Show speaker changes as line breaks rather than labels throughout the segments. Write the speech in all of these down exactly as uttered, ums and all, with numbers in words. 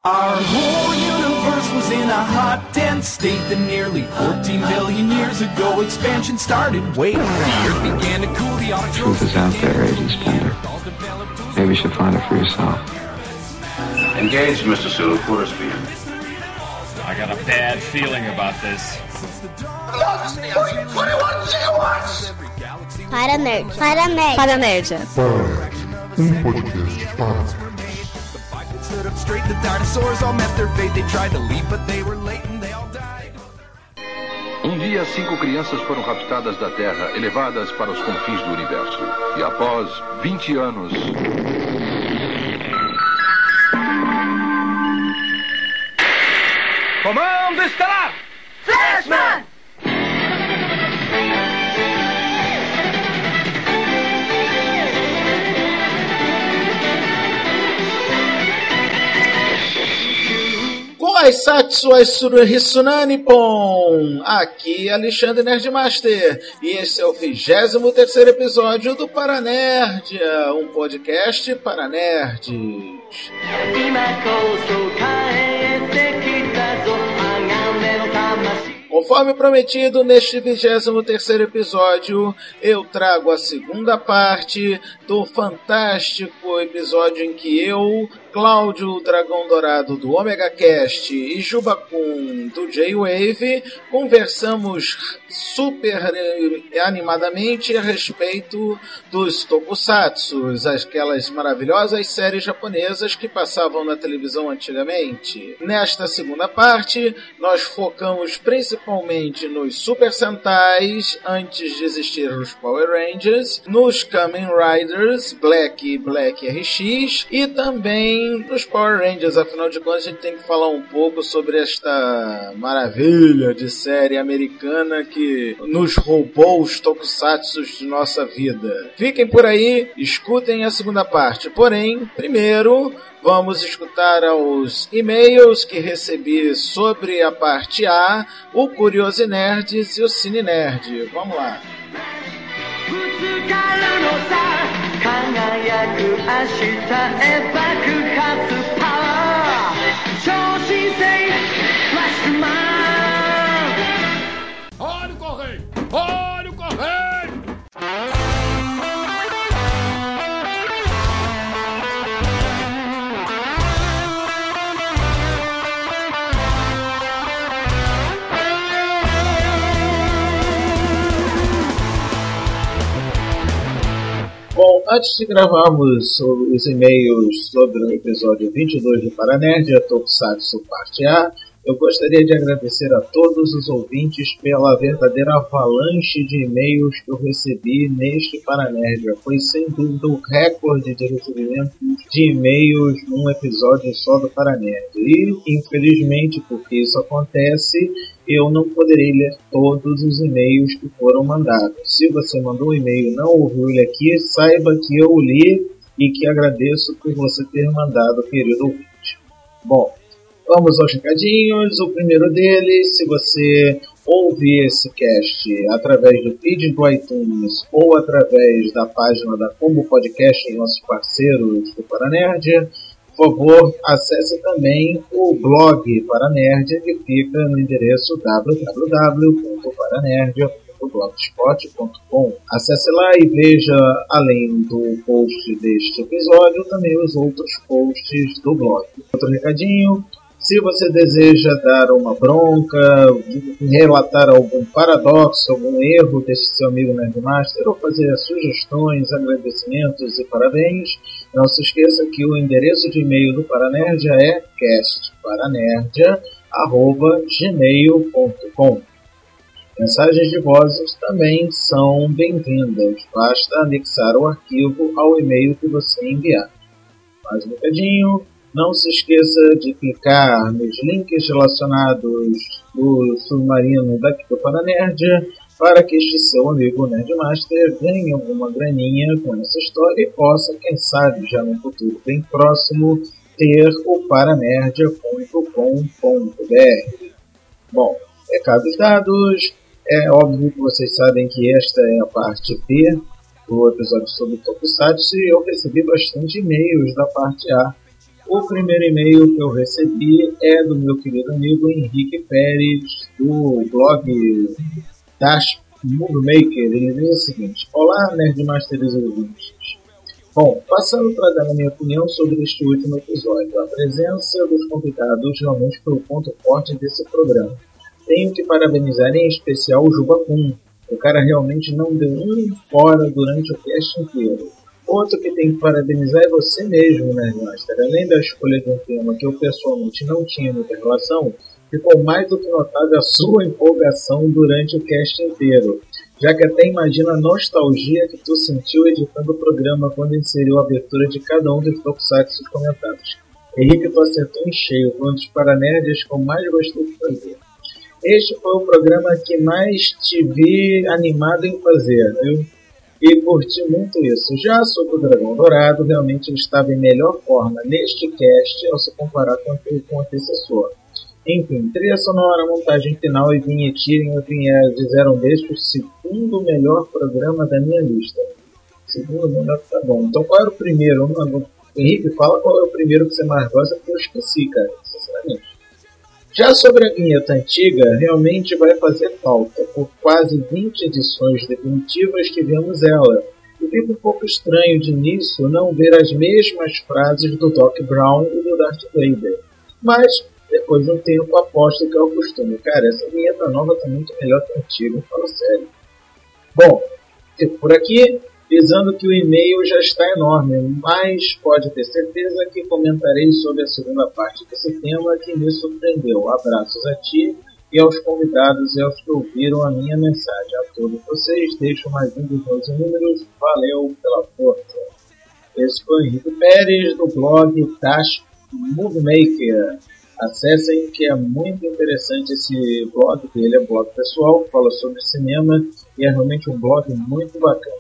Our whole universe was in a hot, dense state that nearly fourteen billion years ago expansion started. Wait, the earth began to cool, the
The truth is out there, Agent Spender. Maybe you should find it for yourself.
Engage, Mister Sulu. Quarter speed.
I got a bad feeling about this.
Para nerd. Para nerd.
Para nerd.
Um podcast para.
Stood up straight, the dinosaurs all met their fate. They tried to leave, but they were late and they all died.
Um dia, cinco crianças foram raptadas da Terra e levadas para os confins do universo. E após vinte anos... Comando Estelar!
Flashman!
Koaisatsu Aisuru Hisunani Pon! Aqui é Alexandre Nerdmaster e esse é o vigésimo terceiro episódio do Paranerdia, um podcast para nerds. Conforme prometido, neste vigésimo terceiro episódio, eu trago a segunda parte do fantástico episódio em que eu, Cláudio, o Dragão Dourado do Omega Cast, e Juba Kun do J-Wave, conversamos super animadamente a respeito dos tokusatsus, aquelas maravilhosas séries japonesas que passavam na televisão antigamente. Nesta segunda parte, nós focamos principalmente nos Super Sentais, antes de existir os Power Rangers, nos Kamen Riders, Black e Black R X, e também nos Power Rangers. Afinal de contas, a gente tem que falar um pouco sobre esta maravilha de série americana que nos roubou os tokusatsus de nossa vida. Fiquem por aí, escutem a segunda parte. Porém, primeiro, vamos escutar os e-mails que recebi sobre a parte A, o Curioso Nerds e o Cine Nerd. Vamos lá.
Olha o correio! Olha o correio!
Bom, antes de gravarmos os e-mails sobre o episódio vinte e dois do Paranerdia, Tokusatsu Parte A, eu gostaria de agradecer a todos os ouvintes pela verdadeira avalanche de e-mails que eu recebi neste Paranerdia. Foi sem dúvida o recorde de recebimento de e-mails num episódio só do Paranerdia. E, infelizmente, porque isso acontece, eu não poderei ler todos os e-mails que foram mandados. Se você mandou um e-mail e não ouviu ele aqui, saiba que eu o li e que agradeço por você ter mandado, querido ouvinte. Bom, vamos aos recadinhos. O primeiro deles, se você ouve esse cast através do feed do iTunes ou através da página da Combo Podcast, nossos parceiros do Paranerdia, por favor, acesse também o blog Paranerdia, que fica no endereço w w w ponto paranerdia ponto blogspot ponto com. Acesse lá e veja, além do post deste episódio, também os outros posts do blog. Outro recadinho: se você deseja dar uma bronca, relatar algum paradoxo, algum erro desse seu amigo Nerdmaster, ou fazer sugestões, agradecimentos e parabéns, não se esqueça que o endereço de e-mail do Paranerdia é castparanerdia arroba gmail ponto com. Mensagens de vozes também são bem-vindas, basta anexar o arquivo ao e-mail que você enviar. Mais um recadinho: não se esqueça de clicar nos links relacionados do submarino daqui do Paranerdia para que este seu amigo Nerdmaster ganhe alguma graninha com essa história e possa, quem sabe, já no futuro bem próximo, ter o paranerdia ponto com ponto b r. Bom, recados dados. É óbvio que vocês sabem que esta é a parte B do episódio sobre Tokusatsu e eu recebi bastante e-mails da parte A. O primeiro e-mail que eu recebi é do meu querido amigo Henrique Pérez, do blog Dash Movie Maker. Ele diz o seguinte: olá, Nerdmasters ouvintes. Bom, passando para dar a minha opinião sobre este último episódio, a presença dos convidados realmente foi o ponto forte desse programa. Tenho que parabenizar em especial o Jubapum. O cara realmente não deu um fora durante o cast inteiro. Outro que tem que parabenizar é você mesmo, Nerdmaster. Além da escolha de um tema que eu pessoalmente não tinha muita relação, ficou mais do que notável a sua empolgação durante o cast inteiro. Já que até imagina a nostalgia que tu sentiu editando o programa quando inseriu a abertura de cada um dos tokusatsu comentados. Henrique, tu acertou em cheio, foi um dos paranerds que eu mais gostei de fazer. Este foi o programa que mais te vi animado em fazer, viu? E curti muito isso. Já sobre o Dragão Dourado, realmente ele estava em melhor forma neste cast ao se comparar com o antecessor. Enfim, trilha sonora, montagem final e vinhetinha fizeram deste o segundo melhor programa da minha lista. Segundo melhor, tá bom. Então qual era o primeiro? Henrique, fala qual é o primeiro que você mais gosta, porque eu esqueci, cara, sinceramente. Já sobre a vinheta antiga, realmente vai fazer falta. Por quase vinte edições definitivas tivemos ela. E fica um pouco estranho de início não ver as mesmas frases do Doc Brown e do Darth Vader. Mas depois de um tempo, aposto que é o costume. Cara, essa vinheta nova tá muito melhor que a antiga, falo sério. Bom, fico por aqui, visando que o e-mail já está enorme, mas pode ter certeza que comentarei sobre a segunda parte desse tema que me surpreendeu. Abraços a ti e aos convidados e aos que ouviram a minha mensagem. A todos vocês, deixo mais um dos meus números. Valeu pela força. Esse foi o Henrique Pérez, do blog Dash Movie Maker. Acessem, que é muito interessante esse blog, que ele é um blog pessoal, que fala sobre cinema e é realmente um blog muito bacana.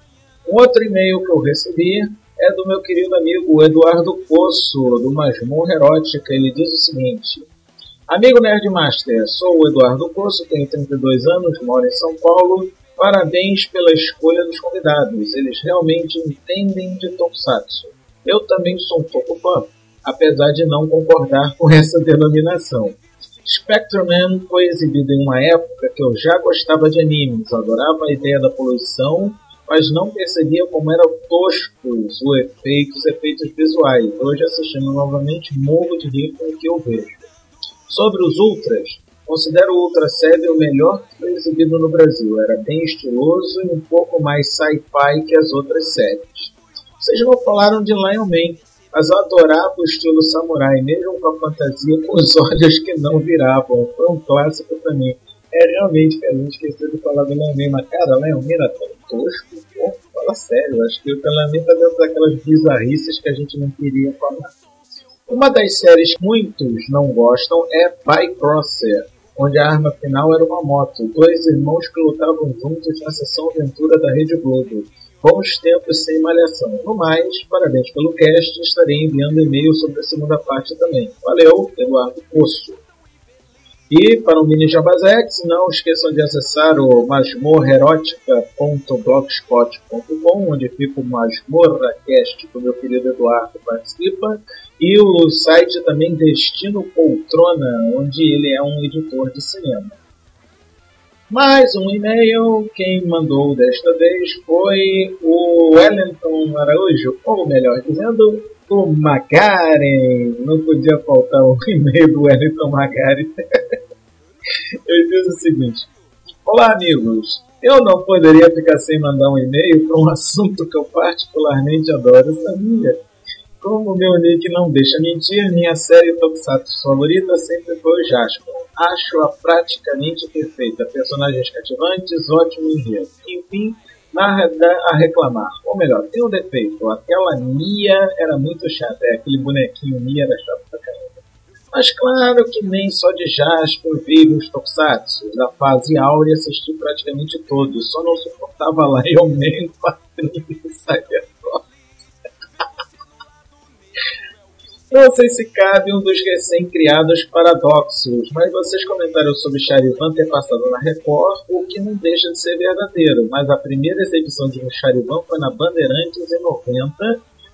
Um outro e-mail que eu recebi é do meu querido amigo Eduardo Poço, do Masmorra Erótica. Ele diz o seguinte: amigo Nerdmaster, sou o Eduardo Poço, tenho trinta e dois anos, moro em São Paulo. Parabéns pela escolha dos convidados, eles realmente entendem de tokusatsu. Eu também sou um pouco fã, apesar de não concordar com essa denominação. Spectreman foi exibido em uma época que eu já gostava de animes, adorava a ideia da poluição, mas não percebia como eram toscos os efeitos, os efeitos visuais. Hoje, assistindo novamente, morro de rir com o que eu vejo. Sobre os Ultras, considero o Ultra Seven o melhor que foi exibido no Brasil. Era bem estiloso e um pouco mais sci-fi que as outras séries. Vocês não falaram de Lion Man, mas eu adorava o estilo samurai, mesmo com a fantasia com os olhos que não viravam. Foi um clássico pra mim. É realmente que a gente esqueceu de falar do Lion Man, mas cara, Lion Man era tão tosco, pô, fala sério. Acho que o Lion Man tá dentro daquelas bizarrices que a gente não queria falar. Uma das séries que muitos não gostam é Bycrosser, onde a arma final era uma moto. Dois irmãos que lutavam juntos na sessão aventura da Rede Globo. Bons tempos sem malhação. No mais, parabéns pelo cast. Estarei enviando e-mail sobre a segunda parte também. Valeu, Eduardo Poço. E para o Mini Jabazex, não esqueçam de acessar o masmorra erótica ponto blogspot ponto com, onde fica o MasmorraCast, que o meu querido Eduardo participa, e o site também Destino Poltrona, onde ele é um editor de cinema. Mais um e-mail, quem mandou desta vez foi o Wellington Araújo, ou melhor dizendo, o Magaren. Não podia faltar um e-mail do Wellington Magaren. Ele diz o seguinte: olá amigos, eu não poderia ficar sem mandar um e-mail para um assunto que eu particularmente adoro, sabia? Como meu nick não deixa mentir, minha série Tokusatsu favorita sempre foi o Jaspion. Acho-a praticamente perfeita, personagens cativantes, ótimo enredo. Enfim, nada a reclamar. Ou melhor, tem um defeito, aquela Mia era muito chata, é, aquele bonequinho Mia era chato pra caramba. Mas claro que nem só de Jaspion vive os Tokusatsu. Da fase áurea assisti praticamente todos, só não suportava Lion Man, Patrinho e Cybertron. Não sei se cabe um dos recém-criados paradoxos, mas vocês comentaram sobre Charivan ter passado na Record, o que não deixa de ser verdadeiro, mas a primeira exibição de um Charivan foi na Bandeirantes em noventa,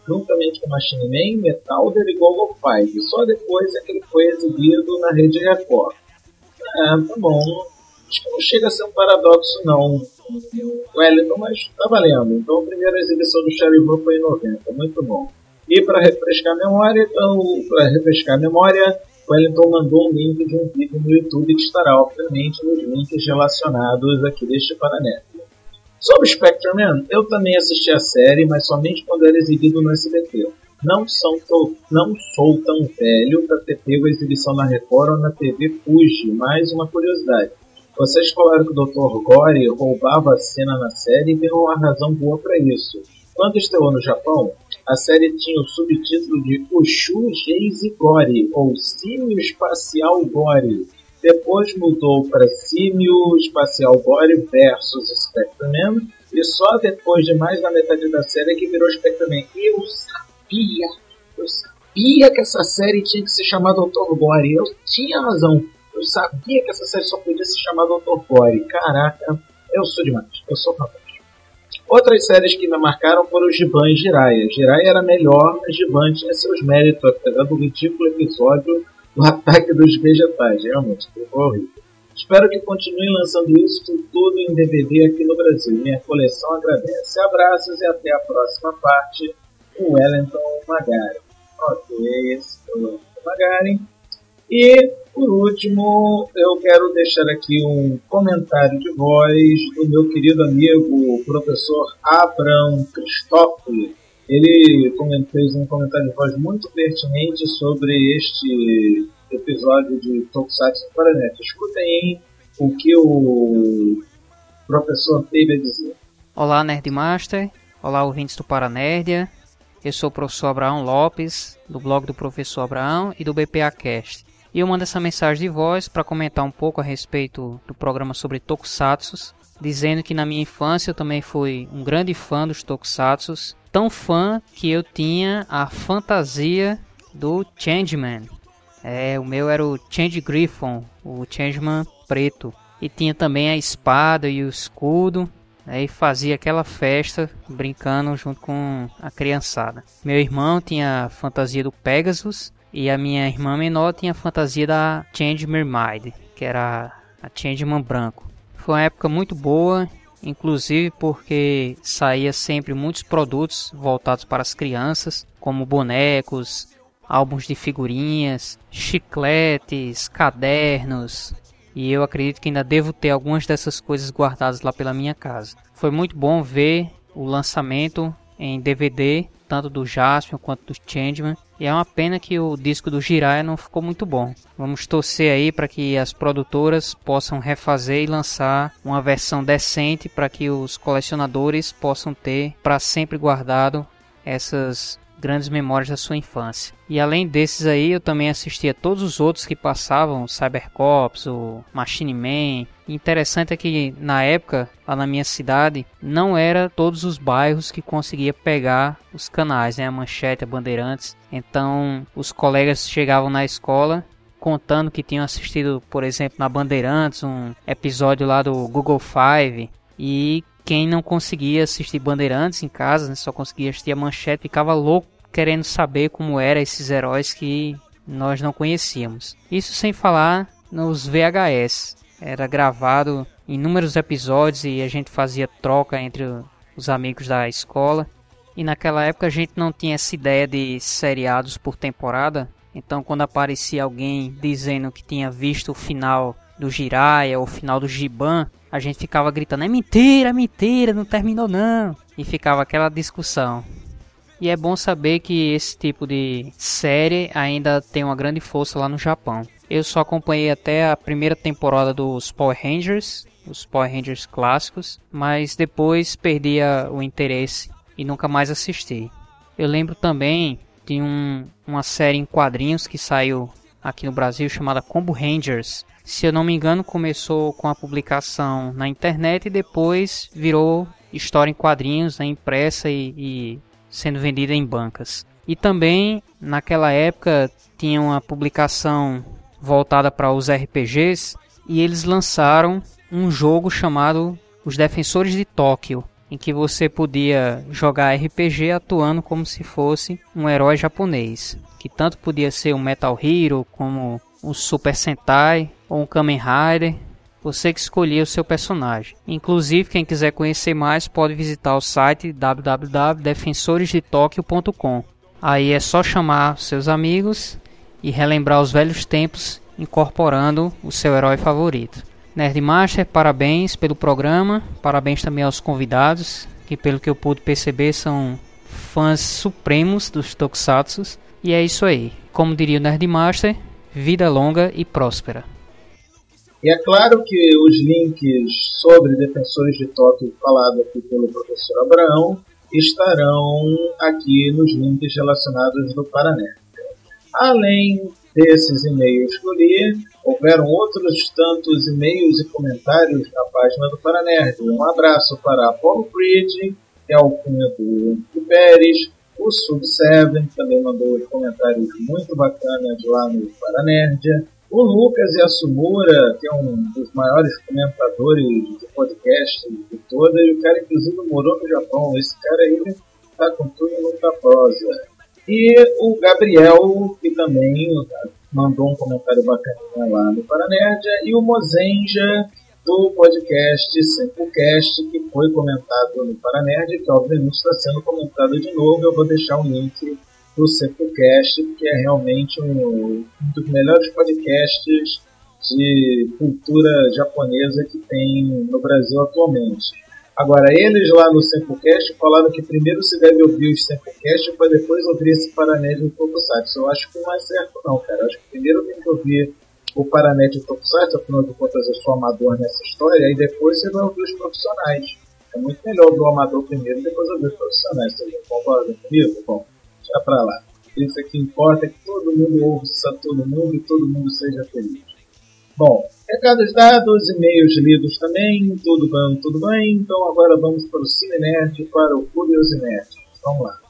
juntamente com Machine Man, Metalder e Google Five. Só depois é que ele foi exibido na Rede Record. Ah, tá bom. Acho que não chega a ser um paradoxo, não, Wellington, mas tá valendo. Então a primeira exibição do Cherry-Boo foi em noventa, muito bom. E para refrescar a memória, então, para refrescar a memória, Wellington mandou um link de um vídeo no YouTube que estará, obviamente, nos links relacionados aqui deste Paranet. Sobre Spectreman, eu também assisti a série, mas somente quando era exibido no S B T. Não, são to- não sou tão velho para ter pego a exibição na Record ou na T V Fuji. Mais uma curiosidade. Vocês falaram que o doutor Gore roubava a cena na série e tem uma razão boa para isso. Quando estreou no Japão, a série tinha o subtítulo de Ushu Geise Gore, ou Símio Espacial Gore. Depois mudou para Símio Espacial Gore versus Spectreman, e só depois de mais da metade da série que virou Spectreman. Eu sabia, eu sabia que essa série tinha que se chamar doutor Gore, eu tinha razão. Eu sabia que essa série só podia se chamar doutor Gore. Caraca, eu sou demais, eu sou fantástico. Outras séries que me marcaram foram Giban e Jiraiya. Jiraiya era melhor, mas Giban tinha seus méritos, apesar do ridículo episódio do ataque dos vegetais. Realmente, foi horrível. Espero que continuem lançando isso tudo em D V D aqui no Brasil. Minha coleção agradece. Abraços e até a próxima parte. O Wellington Magari. Ok, esse foi o Wellington Magari. E, por último, eu quero deixar aqui um comentário de voz do meu querido amigo, o professor Abraham Christoffoli. Ele fez um comentário de voz muito pertinente sobre este episódio de Tokusatsu no Paranet. Escutem o que o professor teve a dizer.
Olá, Nerdmaster. Olá, ouvintes do Paranerdia. Eu sou o professor Abraão Lopes, do blog do Professor Abraão e do B P A Cast. E eu mando essa mensagem de voz para comentar um pouco a respeito do programa sobre Tokusatsu, dizendo que na minha infância eu também fui um grande fã dos Tokusatsu, tão fã que eu tinha a fantasia do Changeman. É, o meu era o Change Griffon, o Changeman preto. E tinha também a espada e o escudo, né, e fazia aquela festa brincando junto com a criançada. Meu irmão tinha a fantasia do Pegasus e a minha irmã menor tinha a fantasia da Change Mermaid, que era a Changeman branco. Foi uma época muito boa, inclusive porque saía sempre muitos produtos voltados para as crianças, como bonecos, álbuns de figurinhas, chicletes, cadernos, e eu acredito que ainda devo ter algumas dessas coisas guardadas lá pela minha casa. Foi muito bom ver o lançamento em D V D, tanto do Jaspion quanto do Changeman, e é uma pena que o disco do Jiraiya não ficou muito bom. Vamos torcer aí para que as produtoras possam refazer e lançar uma versão decente para que os colecionadores possam ter para sempre guardado essas grandes memórias da sua infância. E além desses aí, eu também assistia todos os outros que passavam, o Cybercops, o Machine Man. E interessante é que na época, lá na minha cidade, não era todos os bairros que conseguia pegar os canais, né? A Manchete, a Bandeirantes. Então, os colegas chegavam na escola contando que tinham assistido, por exemplo, na Bandeirantes, um episódio lá do Google Five, e quem não conseguia assistir Bandeirantes em casa, né, só conseguia assistir a Manchete, ficava louco querendo saber como eram esses heróis que nós não conhecíamos. Isso sem falar nos V H S. Era gravado inúmeros episódios e a gente fazia troca entre os amigos da escola. E naquela época a gente não tinha essa ideia de seriados por temporada. Então quando aparecia alguém dizendo que tinha visto o final do Jiraiya ou o final do Giban, a gente ficava gritando: é mentira, é mentira, não terminou não. E ficava aquela discussão. E é bom saber que esse tipo de série ainda tem uma grande força lá no Japão. Eu só acompanhei até a primeira temporada dos Power Rangers, os Power Rangers clássicos, mas depois perdi o interesse e nunca mais assisti. Eu lembro também de um, uma série em quadrinhos que saiu aqui no Brasil chamada Combo Rangers. Se eu não me engano, começou com a publicação na internet e depois virou história em quadrinhos, né, impressa e, e sendo vendida em bancas. E também, naquela época, tinha uma publicação voltada para os R P Gs e eles lançaram um jogo chamado Os Defensores de Tóquio. em que você podia jogar R P G atuando como se fosse um herói japonês, que tanto podia ser um Metal Hero, como um Super Sentai ou um Kamen Rider. Você que escolhia o seu personagem. Inclusive, quem quiser conhecer mais pode visitar o site w w w ponto defensores de tóquio ponto com. Aí é só chamar seus amigos e relembrar os velhos tempos incorporando o seu herói favorito. Nerdmaster, parabéns pelo programa, parabéns também aos convidados, que pelo que eu pude perceber são fãs supremos dos Tokusatsu. E é isso aí. Como diria o Nerdmaster, vida longa e próspera.
E é claro que os links sobre Defensores de Tóquio falado aqui pelo professor Abraão estarão aqui nos links relacionados do Paranerd. Além desses e-mails que eu li, houveram outros tantos e-mails e comentários na página do Paranerd. Um abraço para Apollo Creed, que é o cunha do Pérez, o Sub Seven também mandou comentários muito bacanas lá no Paranerd. O Lucas Yasumura, que é um dos maiores comentadores de podcast de toda, e o cara inclusive morou no Japão. Esse cara aí tá com tudo e muita prosa. E o Gabriel, que também mandou um comentário bacaninha lá no Paranerd, e o Mozenja, do podcast Sempocast, que foi comentado no Paranerd, que obviamente está sendo comentado de novo. Eu vou deixar um link do Sempocast, que é realmente um, um dos melhores podcasts de cultura japonesa que tem no Brasil atualmente. Agora, eles lá no Sempocast falaram que primeiro se deve ouvir os Sempocast para depois ouvir esse Paranerd do Tokusatsu. Eu acho que não é certo não, cara. Eu acho que primeiro tem que ouvir o Paranerd do Tokusatsu, afinal de contas eu sou amador nessa história, e depois você vai ouvir os profissionais. É muito melhor ouvir o amador primeiro e depois ouvir os profissionais. Você concorda comigo? Bom, já pra lá. Isso que importa é que todo mundo ouça todo mundo e todo mundo seja feliz. Bom, recados dados, e-mails lidos também, tudo bem, tudo bem. Então agora vamos para o Cine Nerd, para o Curioso Nerd. Vamos lá.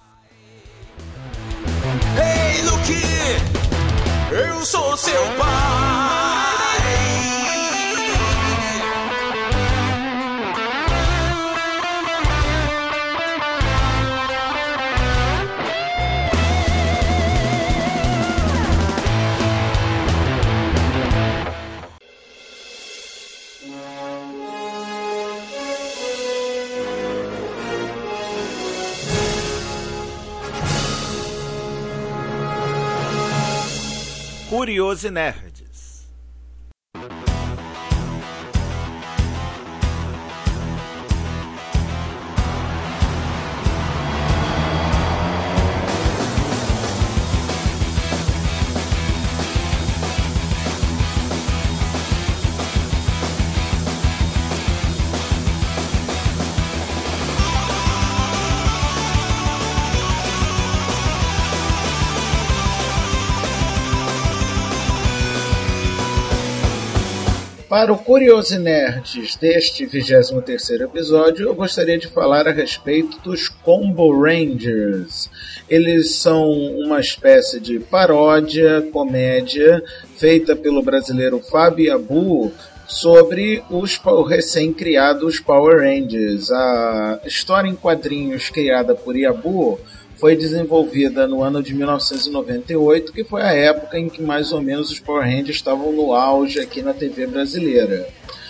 Ei, Luke! Eu sou seu pai! Curioso Nerds.
Para o Curioso Nerds deste vigésimo terceiro episódio, eu gostaria de falar a respeito dos Combo Rangers. Eles são uma espécie de paródia, comédia, feita pelo brasileiro Fábio Yabu sobre os recém-criados Power Rangers. A história em quadrinhos criada por Yabu foi desenvolvida no ano de mil novecentos e noventa e oito, que foi a época em que mais ou menos os Power Rangers estavam no auge aqui na T V brasileira.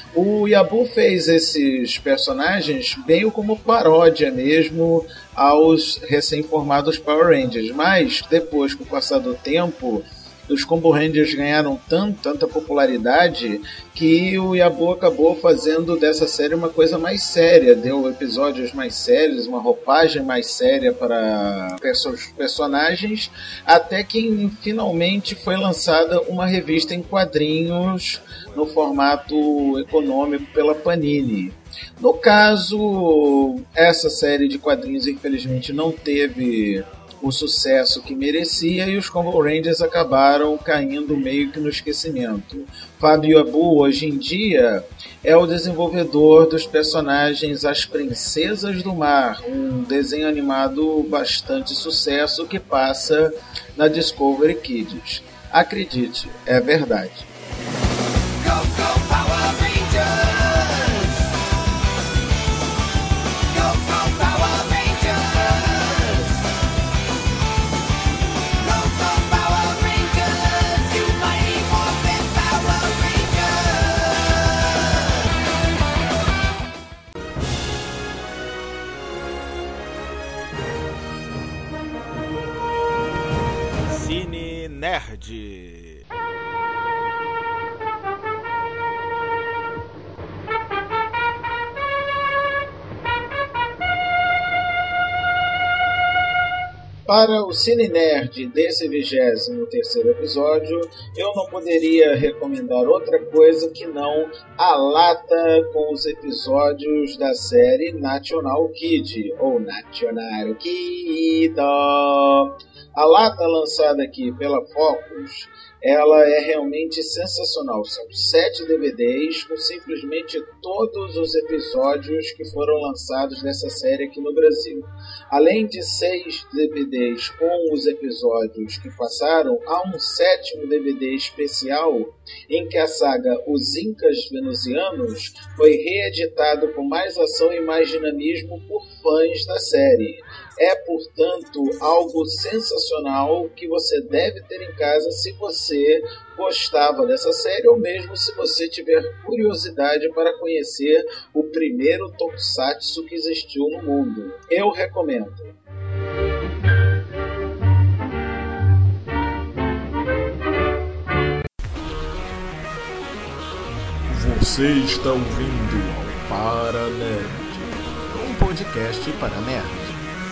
O Yabu fez esses personagens meio como paródia mesmo aos recém-formados Power Rangers, mas depois, com o passar do tempo, os Combo Rangers ganharam tanto, tanta popularidade que o Yabu acabou fazendo dessa série uma coisa mais séria, deu episódios mais sérios, uma roupagem mais séria para os personagens, até que finalmente foi lançada uma revista em quadrinhos no formato econômico pela Panini. No caso, essa série de quadrinhos infelizmente não teve o sucesso que merecia e os Combo Rangers acabaram caindo meio que no esquecimento. Fábio Yabu, hoje em dia, é o desenvolvedor dos personagens As Princesas do Mar, um desenho animado bastante sucesso que passa na Discovery Kids. Acredite, é verdade.
Go, go, Power Rangers! Go, go! Nerd.
Para o Cine Nerd desse vigésimo terceiro episódio, eu não poderia recomendar outra coisa que não a lata com os episódios da série National Kid, ou National Kid. A lata lançada aqui pela Focus, ela é realmente sensacional. São sete D V Ds com simplesmente todos os episódios que foram lançados dessa série aqui no Brasil. Além de seis D V Ds com os episódios que passaram, há um sétimo D V D especial em que a saga Os Incas Venusianos foi reeditado com mais ação e mais dinamismo por fãs da série. É, portanto, algo sensacional que você deve ter em casa se você gostava dessa série ou mesmo se você tiver curiosidade para conhecer o primeiro tokusatsu que existiu no mundo. Eu recomendo.
Você está ouvindo ao Para Nerd, um podcast para nerds.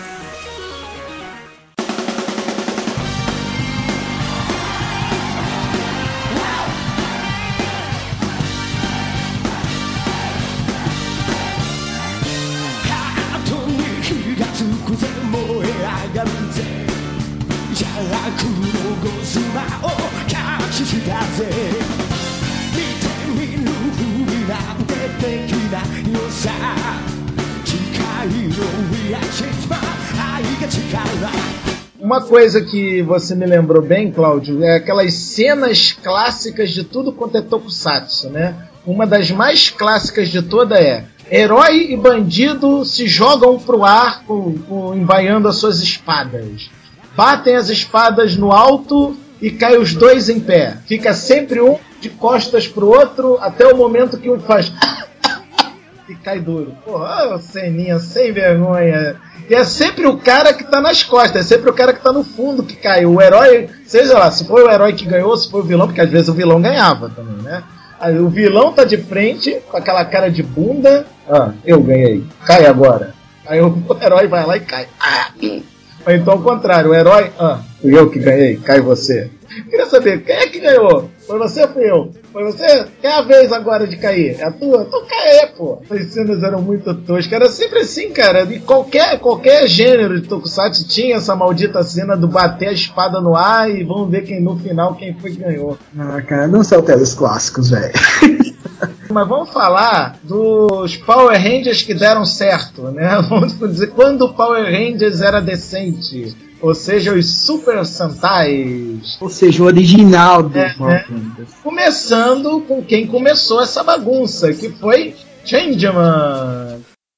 Uma coisa que você me lembrou bem, Cláudio, é aquelas cenas clássicas de tudo quanto é tokusatsu, né? Uma das mais clássicas de toda é: herói e bandido se jogam pro ar com, com, embaiando as suas espadas. Batem as espadas no alto e caem os dois em pé. Fica sempre um de costas pro outro até o momento que um faz e cai duro. Porra, ceninha sem vergonha. E é sempre o cara que tá nas costas, é sempre o cara que tá no fundo que cai. O herói, seja lá, se foi o herói que ganhou, se foi o vilão, porque às vezes o vilão ganhava também, né? Aí o vilão tá de frente, com aquela cara de bunda. Ah, eu ganhei. Cai agora. Aí o herói vai lá e cai. Ah. Ou então ao contrário, o herói, ah, fui eu que ganhei, cai você. Queria saber, quem é que ganhou? Foi você ou fui eu? Foi você? Quem é a vez agora de cair? É a tua? Então cai, pô. As cenas eram muito toscas. Era sempre assim, cara. De qualquer, qualquer gênero de tokusatsu tinha essa maldita cena do bater a espada no ar e vamos ver quem no final quem foi que ganhou.
Ah, cara, não são até os clássicos, velho.
Mas vamos falar dos Power Rangers que deram certo, né? Vamos dizer, quando o Power Rangers era decente. Ou seja, os Super Sentais.
Ou seja, o original do
é,
Power
né?
Rangers.
Começando com quem começou essa bagunça, que foi Changeman.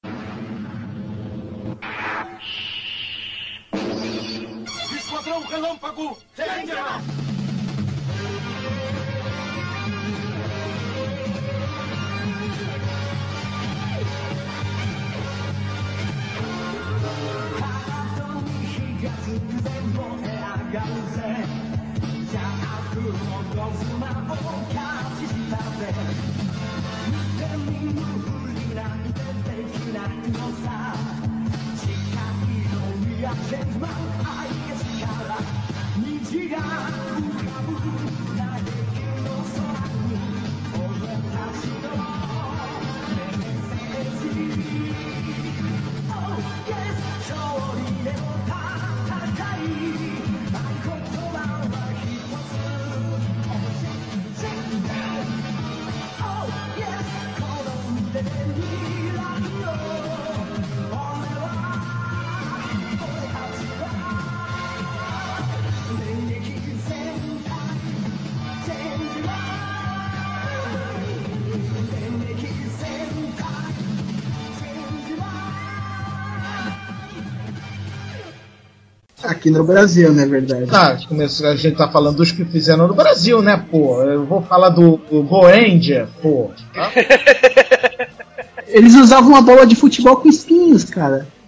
Esquadrão Relâmpago, Changeman!
Aqui no Brasil, não é verdade?
Ah, a gente tá falando dos que fizeram no Brasil, né, pô? Eu vou falar do, do Goendia, pô.
Eles usavam uma bola de futebol com espinhos, cara.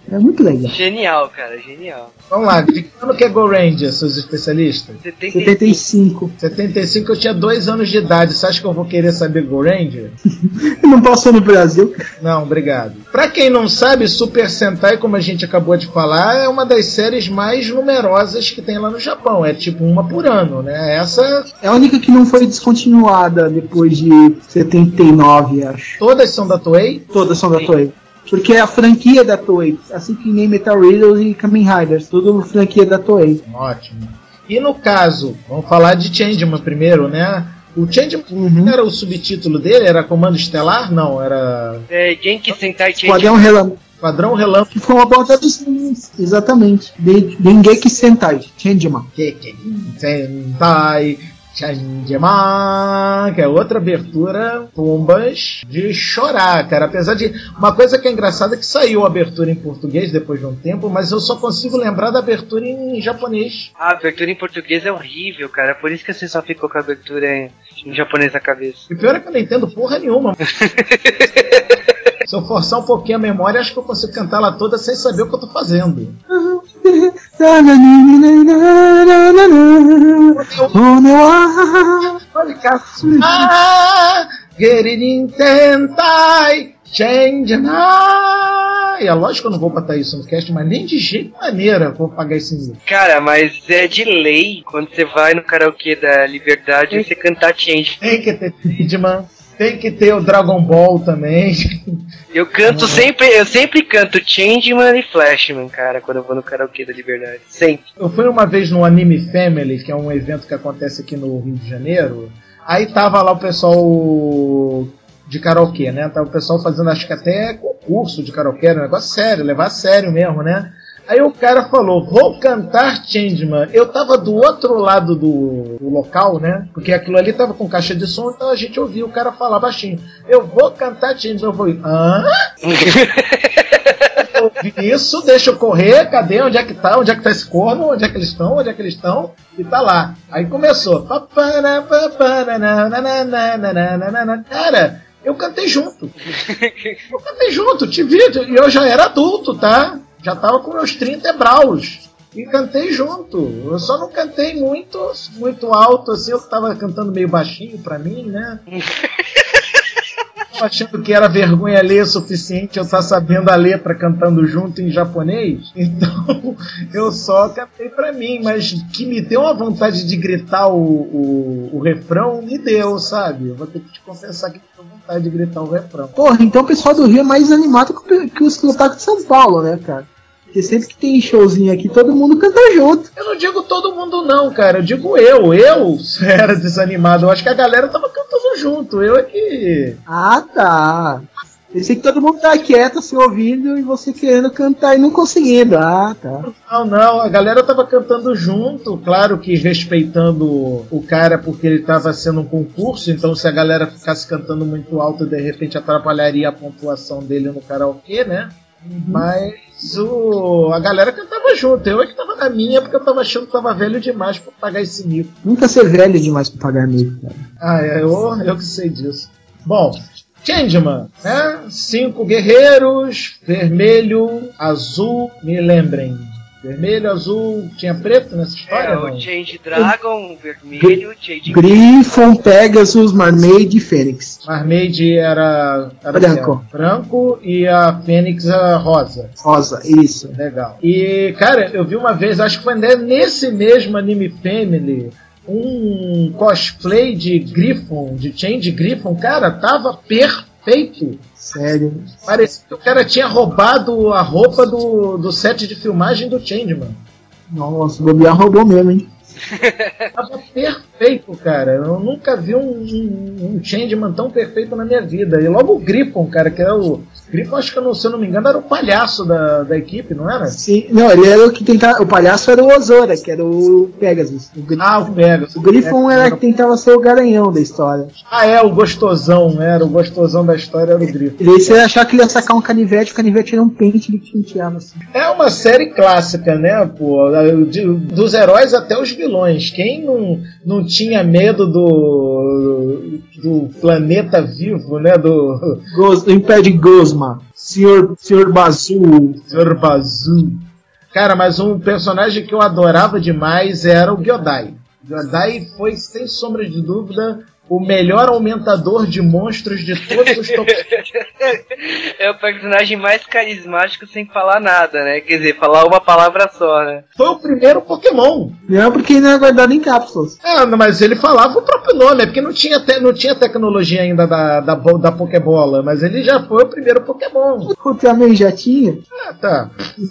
É muito legal.
Genial, cara, genial.
Vamos lá, de que ano que é Go Ranger, seus especialistas?
setenta e cinco.
setenta e cinco eu tinha dois anos de idade. Você acha que eu vou querer saber Go Ranger?
Não passou no Brasil.
Não, obrigado. Pra quem não sabe, Super Sentai, como a gente acabou de falar, é uma das séries mais numerosas que tem lá no Japão. É tipo uma por ano, né? Essa
é a única que não foi descontinuada depois de setenta e nove, acho.
Todas são da Toei?
Todas são da Toei. Porque é a franquia da Toei, assim que nem Metal Riddle e Kamen Riders, tudo franquia da Toei.
Ótimo. E no caso, vamos falar de Changeman primeiro, né? O Changeman uhum. era o subtítulo dele? Era Comando Estelar? Não, era...
É, Genki Sentai Changeman.
Esquadrão Relâmpago.
Esquadrão Relâmpago.
Que foi uma boa tradução. Exatamente. Dengeki Sentai Changeman.
Genki Sentai Changeman, que é outra abertura pumbas de chorar, cara. Apesar de... Uma coisa que é engraçada é que saiu a abertura em português depois de um tempo, mas eu só consigo lembrar da abertura em japonês.
A abertura em português é horrível, cara. Por isso que você só ficou com a abertura em, em japonês na cabeça.
E pior é que eu não entendo porra nenhuma. Se eu forçar um pouquinho a memória, acho que eu consigo cantar ela toda sem saber o que eu tô fazendo. Ah, Geririn Tentai Changeman. E é lógico que eu não vou botar isso no cast, mas nem de jeito maneira vou pagar esse nível.
Cara, mas é de lei quando você vai no karaokê da Liberdade e você cantar Change.
Tem que ter Changeman. Tem que ter o Dragon Ball também.
Eu canto uhum. sempre, eu sempre canto Changeman e Flashman, cara, quando eu vou no karaokê da Liberdade. Sempre.
Eu fui uma vez no Anime Family, que é um evento que acontece aqui no Rio de Janeiro. Aí tava lá o pessoal de karaokê, né? Tava o pessoal fazendo, acho que até concurso de karaokê, um negócio sério, levar a sério mesmo, né? Aí o cara falou, vou cantar Changeman. Eu tava do outro lado do, do local, né? Porque aquilo ali tava com caixa de som, então a gente ouvia o cara falar baixinho. Eu vou cantar Changeman. Eu falei, hã? Eu ouvi isso, deixa eu correr, cadê? Onde é que tá? Onde é que tá esse corno? Onde é que eles estão? Onde é que eles estão? E tá lá. Aí começou. Cara, eu cantei junto. Eu cantei junto, te vi. E eu já era adulto, tá? Já tava com meus trinta braus. E cantei junto. Eu só não cantei muito, muito alto, assim. Eu tava cantando meio baixinho pra mim, né? Achando que era vergonha ler o suficiente eu estar sabendo a letra cantando junto em japonês. Então eu só cantei pra mim. Mas que me deu uma vontade de gritar o, o, o refrão, me deu, sabe? Eu vou ter que te confessar que me deu vontade de gritar o refrão.
Porra, então o pessoal do Rio é mais animado que os lotacos de São Paulo, né, cara? Porque sempre que tem showzinho aqui, todo mundo canta junto.
Eu não digo todo mundo não, cara. Eu digo eu. Eu era desanimado. Eu acho que a galera tava cantando junto. Eu é que...
Ah, tá. Pensei que todo mundo tá quieto, se ouvindo, e você querendo cantar e não conseguindo. Ah, tá.
Não, não. A galera tava cantando junto. Claro que respeitando o cara, porque ele tava sendo um concurso. Então se a galera ficasse cantando muito alto, de repente atrapalharia a pontuação dele no karaokê, né? Uhum. Mas o, a galera cantava junto. Eu é que tava na minha, porque eu tava achando que tava velho demais pra pagar esse mico.
Nunca ser velho demais pra pagar mico, cara.
Ah, é, eu, eu que sei disso. Bom, Changeman, né? Cinco guerreiros, vermelho, azul, me lembrem. Vermelho, azul, tinha preto nessa história?
É, o Change Dragon, vermelho, Change
Griffon, Pegasus, Marmaid e Fênix.
Marmaid era, era
branco.
branco e a Fênix era rosa.
Rosa, isso.
Legal. E, cara, eu vi uma vez, acho que foi nesse mesmo Anime Family, um cosplay de Griffon, de Change Griffon, cara, tava perfeito.
Sério?
Parecia que o cara tinha roubado a roupa do, do set de filmagem do Changeman.
Nossa, o bobear roubou mesmo, hein?
Tava perfeito, cara. Eu nunca vi um, um, um Changeman tão perfeito na minha vida. E logo o Griffon, cara, que era o... Griffon, acho que, eu não, se eu não me engano, era o palhaço da, da equipe, não era?
Sim, não, ele era o que tentava... O palhaço era o Ozora, que era o Pegasus. O Griffon,
ah, o Pegasus.
O Griffon era que tentava ser o garanhão da história.
Ah, é, o gostosão, era o gostosão da história, era o Griffon.
E aí você ia achar que ele ia sacar um canivete, o canivete era um pente, ele penteava assim.
É uma série clássica, né, pô? Dos heróis até os vilões. Quem não, não tinha medo do, do planeta vivo, né? Do,
Gos, do Império de Gosma. Senhor, senhor Bazu.
Senhor Bazu. Cara, mas um personagem que eu adorava demais era o Gyodai. Gyodai foi, sem sombra de dúvida, o melhor aumentador de monstros de todos os tokusatsu.
É o personagem mais carismático sem falar nada, né? Quer dizer, falar uma palavra só, né?
Foi o primeiro Pokémon.
Não, porque ele não é guardado em cápsulas.
Ah, mas ele falava o próprio nome, é porque não tinha, te, não tinha tecnologia ainda da, da, da Pokébola, mas ele já foi o primeiro Pokémon.
O Ultraman já tinha?
Ah, tá.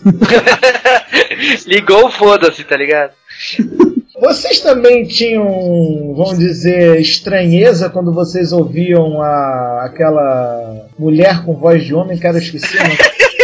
Ligou, foda-se, tá ligado?
Vocês também tinham, vamos dizer, estranheza quando vocês ouviam a, aquela mulher com voz de homem, cara, eu esqueci, né?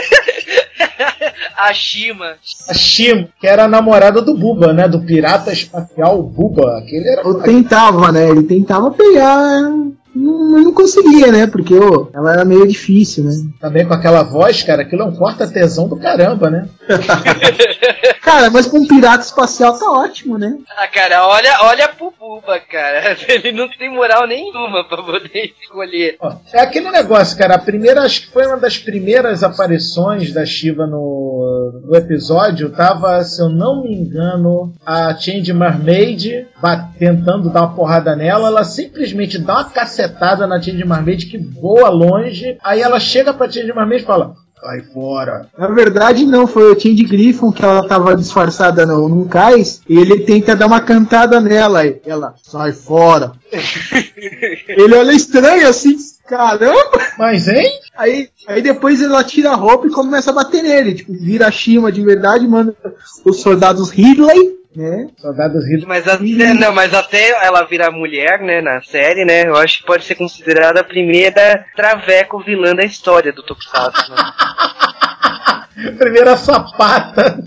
A Shima.
A Shima, que era a namorada do Buba, né? Do pirata espacial Buba. Aquele era...
Eu tentava, né? Ele tentava pegar... Não, não conseguia, né? Porque ô, ela era meio difícil, né?
Também com aquela voz, cara, aquilo é um corta-tesão do caramba, né?
Cara, mas com um pirata espacial tá ótimo, né?
Ah, cara, olha, olha pro Buba, cara. Ele não tem moral nenhuma pra poder escolher.
Ó, é aquele negócio, cara. A primeira, acho que foi uma das primeiras aparições da Shiva no, no episódio. Tava, se eu não me engano, a Change Mermaid bat, tentando dar uma porrada nela. Ela simplesmente dá uma cacetada na Change Mermaid que voa longe. Aí ela chega pra Change Mermaid e fala: sai fora.
Na verdade, não, foi o Change Griffon que ela tava disfarçada no, num cais e ele tenta dar uma cantada nela. E ela, sai fora. Ele olha estranho assim, caramba.
Mas, hein?
Aí, aí depois ela tira a roupa e começa a bater nele. Tipo, vira a Shima de verdade, manda os soldados Ridley. Né?
Soldados Ridley.
Mas até, não, mas até ela virar mulher, né, na série, né, eu acho que pode ser considerada a primeira traveco vilã da história do Tokusatsu, né?
Primeira sapata.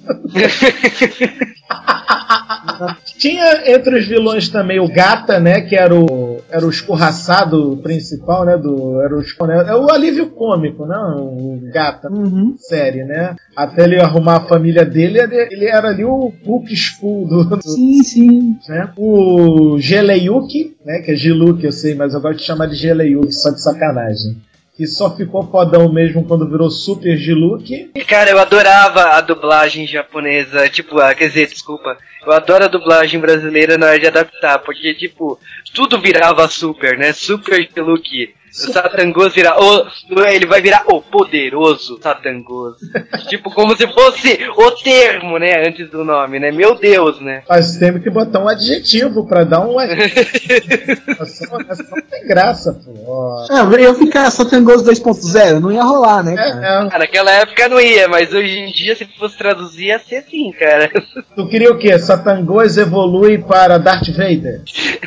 Tinha entre os vilões também o Gata, né, que era o era o escorraçado principal, né, do era o, é o alívio cômico, né, o Gata,
uhum.
Série, né? Até ele arrumar a família dele, ele era ali o book school do,
sim, sim,
né? O Geleyuki, né, que é Giluki, eu sei, mas eu gosto de chamar de Geleyuki só de sacanagem. Que só ficou fodão mesmo quando virou Super Giluki.
Cara, eu adorava a dublagem japonesa, tipo, ah, quer dizer, desculpa, eu adoro a dublagem brasileira na hora de adaptar, porque, tipo, tudo virava Super, né? Super Giluki. O Satangoso vira, oh, ele vai virar o poderoso Satangoso. Tipo, como se fosse o termo, né, antes do nome, né? Meu Deus, né?
Mas temos que botar um adjetivo pra dar um... Essa não tem graça, pô.
É, eu ia ficar Satangoso dois ponto zero, não ia rolar, né, cara?
É, é.
Ah, naquela época não ia, mas hoje em dia, se fosse traduzir, ia ser assim, cara.
Tu queria o quê? Satangoso evolui para Darth Vader?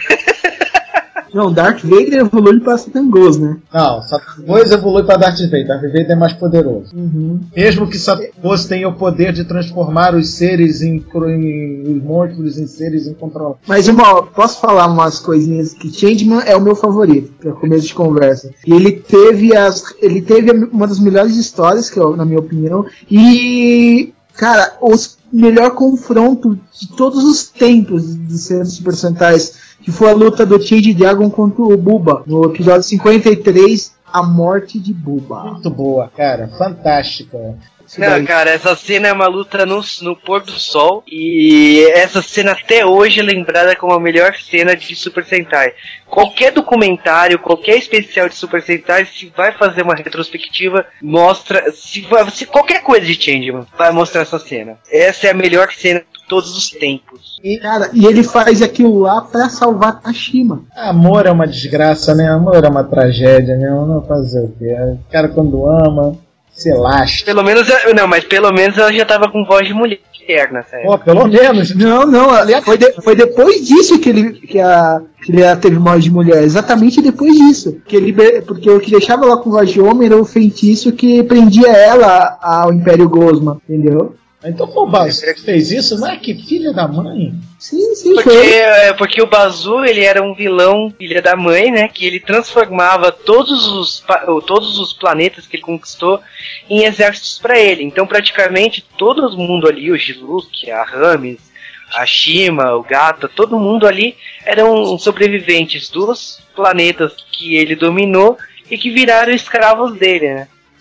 Não, Darth Vader evolui para Satangoso, né?
Não, Satangoso evolui para Darth Vader. Darth Vader é mais poderoso.
Uhum.
Mesmo que Satangoso tenha o poder de transformar os seres em, em os monstros em seres incontroláveis.
Mas, irmão, posso falar umas coisinhas que Changeman é o meu favorito, para começo de conversa. E ele teve as, ele teve uma das melhores histórias, que eu, na minha opinião, e cara, o melhor confronto de todos os tempos de séries Super Sentais, que foi a luta do Change Dragon contra o Buba, no episódio cinquenta e três, A Morte de Buba.
Muito boa, cara. Fantástica.
Não, cara, essa cena é uma luta no, no pôr do sol, e essa cena até hoje é lembrada como a melhor cena de Super Sentai. Qualquer documentário, qualquer especial de Super Sentai, se vai fazer uma retrospectiva, mostra, se, se qualquer coisa de Changeman, vai mostrar essa cena. Essa é a melhor cena de todos os tempos.
E, cara, e ele faz aquilo lá pra salvar a Shima.
Amor é uma desgraça, né? Amor é uma tragédia, né? Não fazer o quê? O cara quando ama... se lasca.
Pelo menos, não, mas pelo menos ela já tava com voz de mulher na série.
Pô, pelo menos.
Não, não, foi, de, foi depois disso que ele, que a, que ele teve voz de mulher, exatamente depois disso. Que ele, porque o que deixava ela com voz de homem era o feitiço que prendia ela ao Império Gosma, entendeu?
Então foi o Bazu que fez isso, não é que filha da mãe?
Sim, sim,
porque,
foi.
é, porque o Bazu, ele era um vilão filha da mãe, né? Que ele transformava todos os, todos os planetas que ele conquistou em exércitos pra ele. Então praticamente todo mundo ali, o Giluki, a Rames, a Shima, o Gata, todo mundo ali eram sobreviventes dos planetas que ele dominou e que viraram escravos dele, né?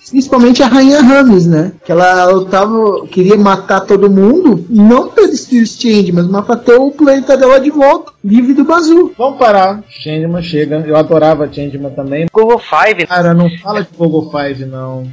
Principalmente a Rainha Rames, né? Que ela lutava, queria matar todo mundo, não pra destruir os Changemans, mas pra ter o planeta dela de volta, livre do Bazoo.
Vamos parar. Changeman chega. Eu adorava Changeman também.
Google Five.
Cara, não fala de Google Five, não.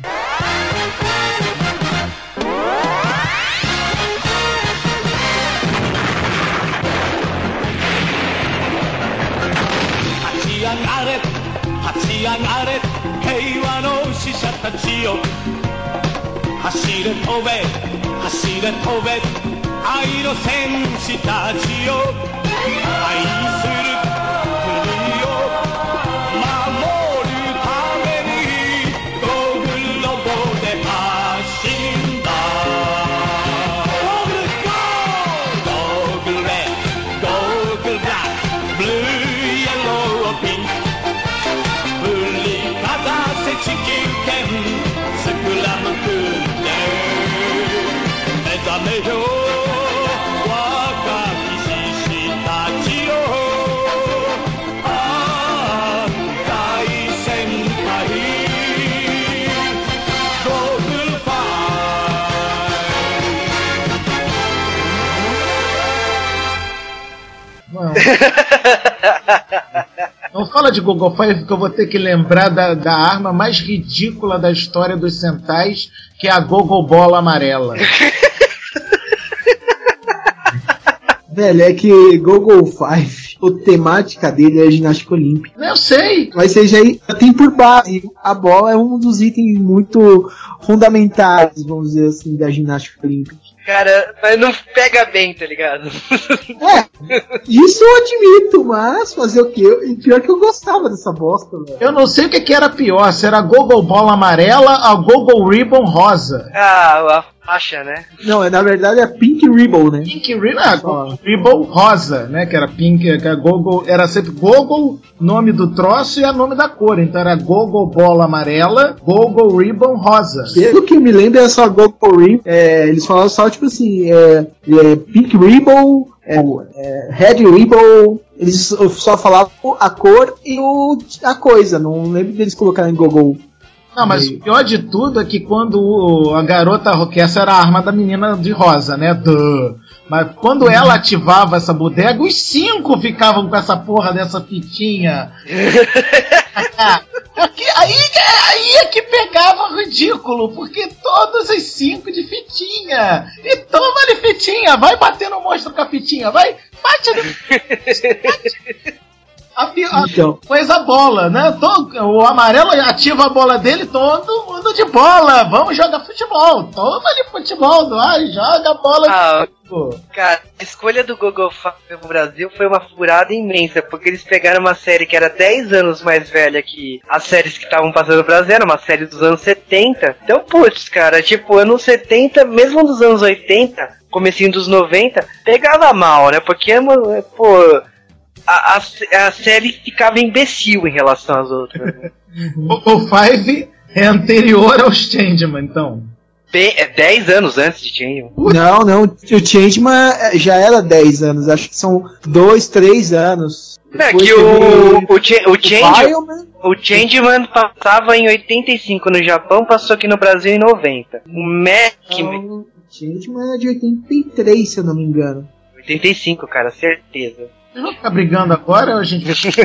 Não fala de Google Five que eu vou ter que lembrar da, da arma mais ridícula da história dos Sentais, que é a Google Bola Amarela.
Velho, é que Google Five, a temática dele é a ginástica olímpica.
Eu sei!
Mas você já tem por base, a bola é um dos itens muito fundamentais, vamos dizer assim, da ginástica olímpica.
Cara, mas não pega bem, tá ligado?
É, isso eu admito, mas fazer o quê? Pior que eu gostava dessa bosta, velho.
Eu não sei o que, que era pior, se era a Google Bola Amarela ou a Google Ribbon Rosa.
Ah, a faixa, né?
Não, na verdade é Pink Ribbon, né?
Pink Ribbon, ah, Google Ribbon Rosa, né? Que era Pink, que a Google, era sempre Google, nome do troço e a nome da cor. Então era Google Bola Amarela, Google Ribbon Rosa.
Pelo que eu me lembro é só Google Ribbon, é, eles falaram só tipo assim, é, é Pink Ribbon, é, é, Red Ribbon, eles só falavam a cor e o, a coisa, não lembro deles colocarem em Google.
Não, mas o pior de tudo é que quando o, a garota essa era a arma da menina de rosa, né? Duh. Mas quando ela ativava essa bodega, os cinco ficavam com essa porra dessa fitinha. Aqui, aí, aí é que pegava ridículo, porque todos os cinco de fitinha. E toma-lhe fitinha, vai bater no monstro com a fitinha, vai, bate no... Bate. A, a,
então.
Coisa bola, né? Todo, o amarelo ativa a bola dele, todo mundo de bola. Vamos jogar futebol. Toma ali futebol, vai, joga a bola.
Ah, cara, a escolha do Google Five no Brasil foi uma furada imensa, porque eles pegaram uma série que era dez anos mais velha que as séries que estavam passando no Brasil, era uma série dos anos setenta. Então, putz, cara, tipo, anos setenta, mesmo nos anos oitenta, comecinho dos noventa, pegava mal, né? Porque, pô... A, a, a série ficava imbecil em relação às outras. Né?
O Five é anterior aos Changeman, então.
Be- é dez anos antes de Changeman.
Não, não. O Changeman já era dez anos. Acho que são dois, três anos.
É que o, o, o, cha- o, Change, o Changeman passava em oitenta e cinco no Japão, passou aqui no Brasil em noventa. O Mac...
Então, o Changeman é de oitenta e três, se eu não me engano.
oitenta e cinco, cara, certeza.
Vocês vão ficar brigando agora ou a gente... Vocês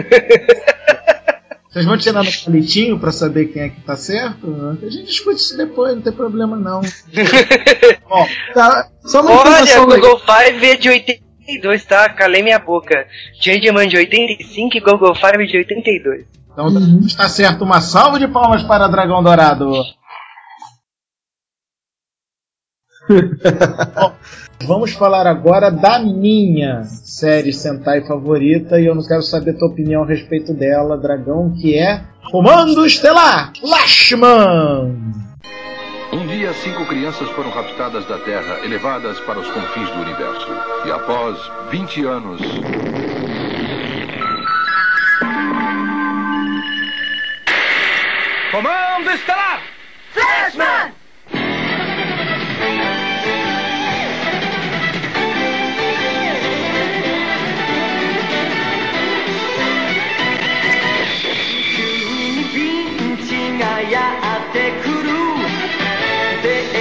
vão tirar no palitinho pra saber quem é que tá certo? A gente discute isso depois, não tem problema não.
Bom, tá, só uma
Olha, o Google Five é de oitenta e dois, tá? Calei minha boca. Changeman de oitenta e cinco e Google Five de oitenta e dois.
Então uhum. Está certo, uma salva de palmas para Dragão Dourado. Bom, vamos falar agora da minha série Sentai favorita, e eu não quero saber a tua opinião a respeito dela, Dragão, que é Comando Estelar Flashman.
Um dia, cinco crianças foram raptadas da Terra, elevadas para os confins do universo. E após vinte anos...
Comando Estelar Flashman!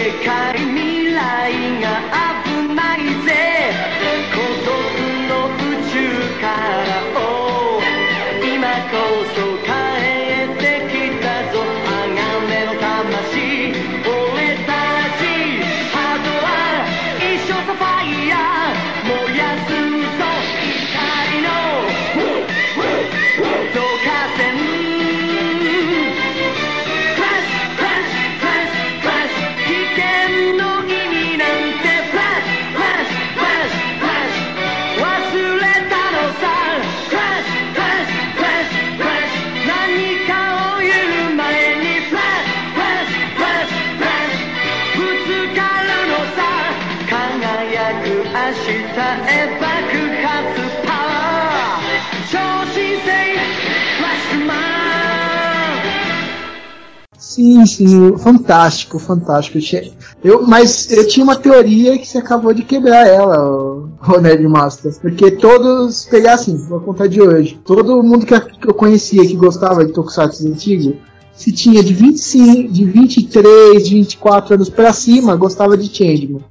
Sim, sim, fantástico, fantástico. Eu, mas eu tinha uma teoria que você acabou de quebrar ela, o, o Nerdmaster. Porque todos, pegar assim, vou contar de hoje, todo mundo que eu conhecia que gostava de Tokusatsu antigo, se tinha de vinte e cinco, de vinte e três, de vinte e quatro anos pra cima, gostava de Changeman.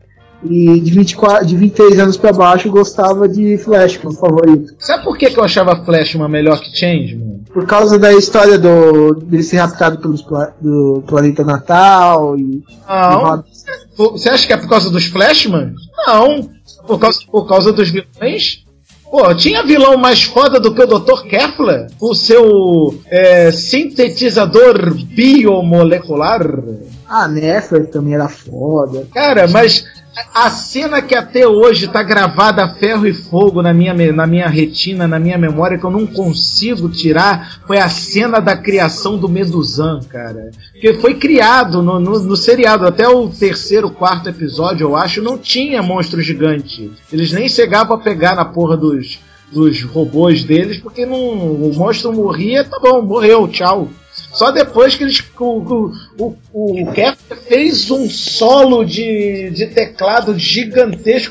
E de vinte e quatro, de vinte e três anos pra baixo gostava de Flashman, favorito.
Sabe por que, que eu achava Flashman melhor que Changeman?
Por causa da história do dele ser raptado pelos do planeta Natal e.
Não. E você acha que é por causa dos Flashman? Não. Por causa, por causa dos vilões? Pô, tinha vilão mais foda do que o doutor Kefla? O seu é, sintetizador biomolecular?
Ah, Nefer também era foda.
Cara, mas a cena que até hoje tá gravada a ferro e fogo na minha, na minha retina, na minha memória, que eu não consigo tirar, foi a cena da criação do Meduzan, cara. Porque foi criado no, no, no seriado, até o terceiro, quarto episódio, eu acho, não tinha monstro gigante. Eles nem chegavam a pegar na porra dos, dos robôs deles, porque não, o monstro morria, tá bom, morreu, tchau. Só depois que eles, o, o, o, o Kefla fez um solo de, de teclado gigantesco.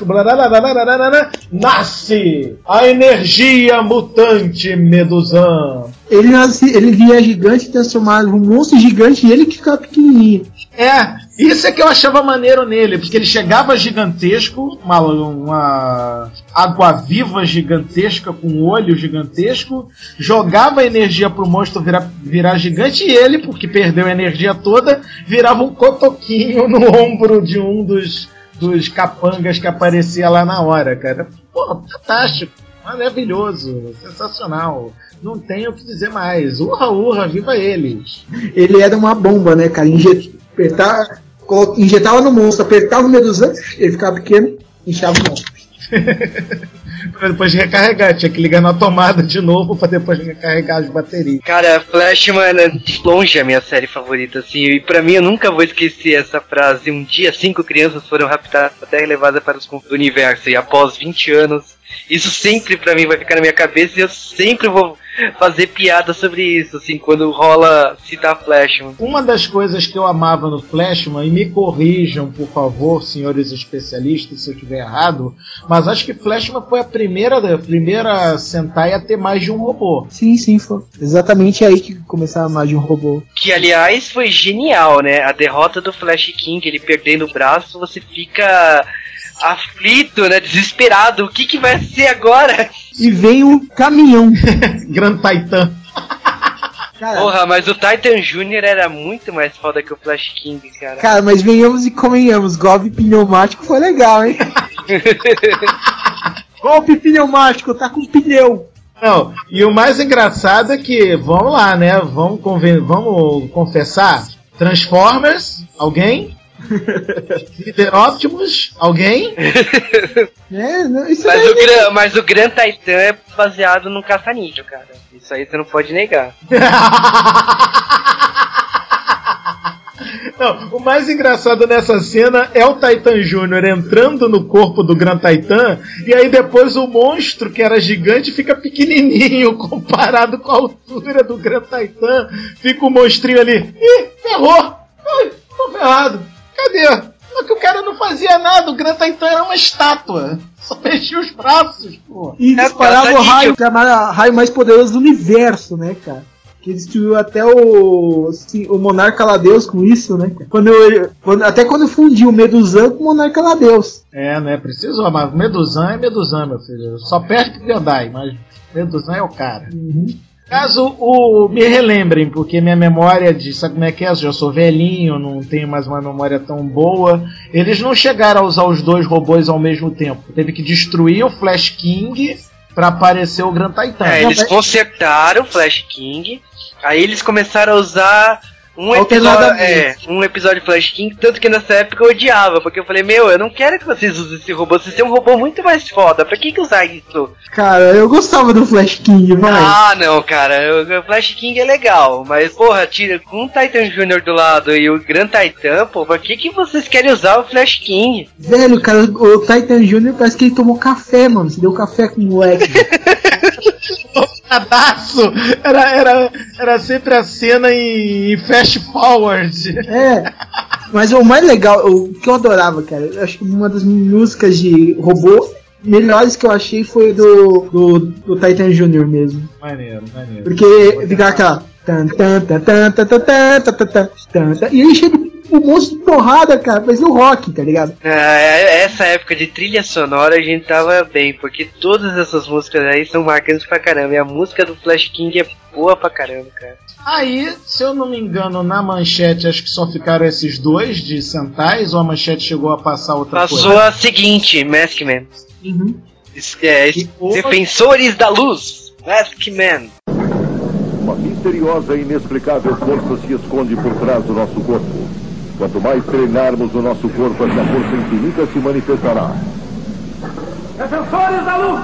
Nasce a energia mutante Meduzan.
Ele, nasce, ele via gigante transformado num monstro gigante e ele que ficava pequenininho.
É, isso é que eu achava maneiro nele, porque ele chegava gigantesco, uma, uma água-viva gigantesca com um olho gigantesco, jogava energia pro monstro virar, virar gigante e ele, porque perdeu a energia toda, virava um cotoquinho no ombro de um dos, dos capangas que aparecia lá na hora, cara. Pô, fantástico, maravilhoso, sensacional. Não tenho o que dizer mais. Urra, urra, viva ele.
Ele era uma bomba, né, cara? Injet... Apertar, injetava no monstro, apertava o Meduzan, ele ficava pequeno, inchava o monstro.
Pra depois de recarregar, tinha que ligar na tomada de novo pra depois recarregar as baterias.
Cara, Flashman é de longe a minha série favorita, assim, e pra mim eu nunca vou esquecer essa frase: um dia cinco crianças foram raptadas até levadas para os confins do universo, e após vinte anos, isso sempre pra mim vai ficar na minha cabeça e eu sempre vou fazer piada sobre isso, assim, quando rola citar Flashman.
Uma das coisas que eu amava no Flashman, e me corrijam, por favor, senhores especialistas, se eu estiver errado, mas acho que Flashman foi a primeira, a primeira Sentai a ter mais de um robô.
Sim, sim, foi exatamente aí que começava mais de um robô.
Que, aliás, foi genial, né? A derrota do Flash King, ele perdendo o braço, você fica aflito, né? Desesperado. O que que vai ser agora?
E vem o caminhão.
Grand Titan.
Cara,
porra, mas o Titan Júnior era muito mais foda que o Flash King, cara.
Cara, mas venhamos e convenhamos, golpe pneumático foi legal, hein? Golpe pneumático, tá com pneu.
Não, e o mais engraçado é que, vamos lá, né? Vamos, conven- vamos confessar. Transformers, alguém? Líder Optimus, alguém?
É, não, isso
mas, o Gran, mas o Grand Titan é baseado no caça-níquel, cara. Isso aí você não pode negar.
Não, o mais engraçado nessa cena é o Titan Júnior entrando no corpo do Grand Titan, e aí depois o monstro, que era gigante, fica pequenininho comparado com a altura do Grand Titan. Fica o monstrinho ali. Ih, ferrou! Ai, tô ferrado. Cadê? Só que o cara não fazia nada, o Grand Titan era uma estátua. Só mexia os braços, pô.
E disparava o raio, o raio mais poderoso do universo, né, cara? Que destruiu até o, assim, o Monarca Ladeus com isso, né? Quando eu, quando, até quando eu fundi o Meduzan com o Monarca Ladeus.
É, né? Precisou, mas Meduzan é Meduzan, meu filho. Só perde pro Hyundai, mas Meduzan é o cara.
Uhum.
Caso o me relembrem, porque minha memória de, sabe como é que é? Eu já sou velhinho, não tenho mais uma memória tão boa. Eles não chegaram a usar os dois robôs ao mesmo tempo. Teve que destruir o Flash King pra aparecer o Grand Titan.
É, eles consertaram o Flash King, aí eles começaram a usar um episódio, é, um episódio de Flash King, tanto que nessa época eu odiava, porque eu falei, meu, eu não quero que vocês usem esse robô, vocês têm um robô muito mais foda, pra que que usar isso?
Cara, eu gostava do Flash King, vai.
Ah, não, cara, o Flash King é legal, mas, porra, tira com o Titan Júnior do lado e o Grand Titan, pô, pra que que vocês querem usar o Flash King?
Velho, cara, o Titan Júnior parece que ele tomou café, mano, você deu café com o moleque.
Pedaço! Era, era, era sempre a cena em, em fast forward.
É, mas o mais legal, o que eu adorava, cara, eu acho que uma das músicas de robô melhores que eu achei foi do, do, do Titan Júnior mesmo.
Maneiro, maneiro.
Porque fica aquela. E ele chega o monstro de porrada, cara, parecia o Rock, tá ligado?
É, essa época de trilha sonora a gente tava bem, porque todas essas músicas aí são marcantes pra caramba. E a música do Flash King é boa pra caramba, cara.
Aí, se eu não me engano, na manchete acho que só ficaram esses dois de Sentais, ou a manchete chegou a passar outra
Passou
coisa?
Passou a seguinte, Maskman.
Uhum.
É, Defensores da Luz, Maskman.
Uma misteriosa e inexplicável força se esconde por trás do nosso corpo. Quanto mais treinarmos o nosso corpo, essa força infinita se manifestará.
Defensores da Luz!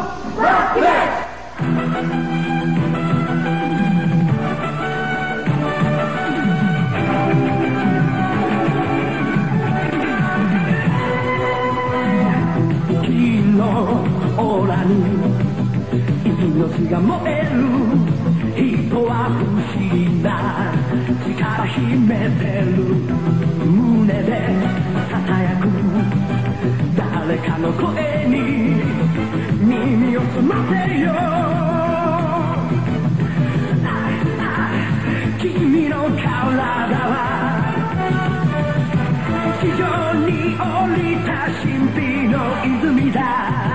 Kino oranu, inochi ga moeru, hito wa fushigi na chikara himeteru. 胸で囁く誰かの声に耳を澄ませよ君の体は地上に降りた神秘の泉だ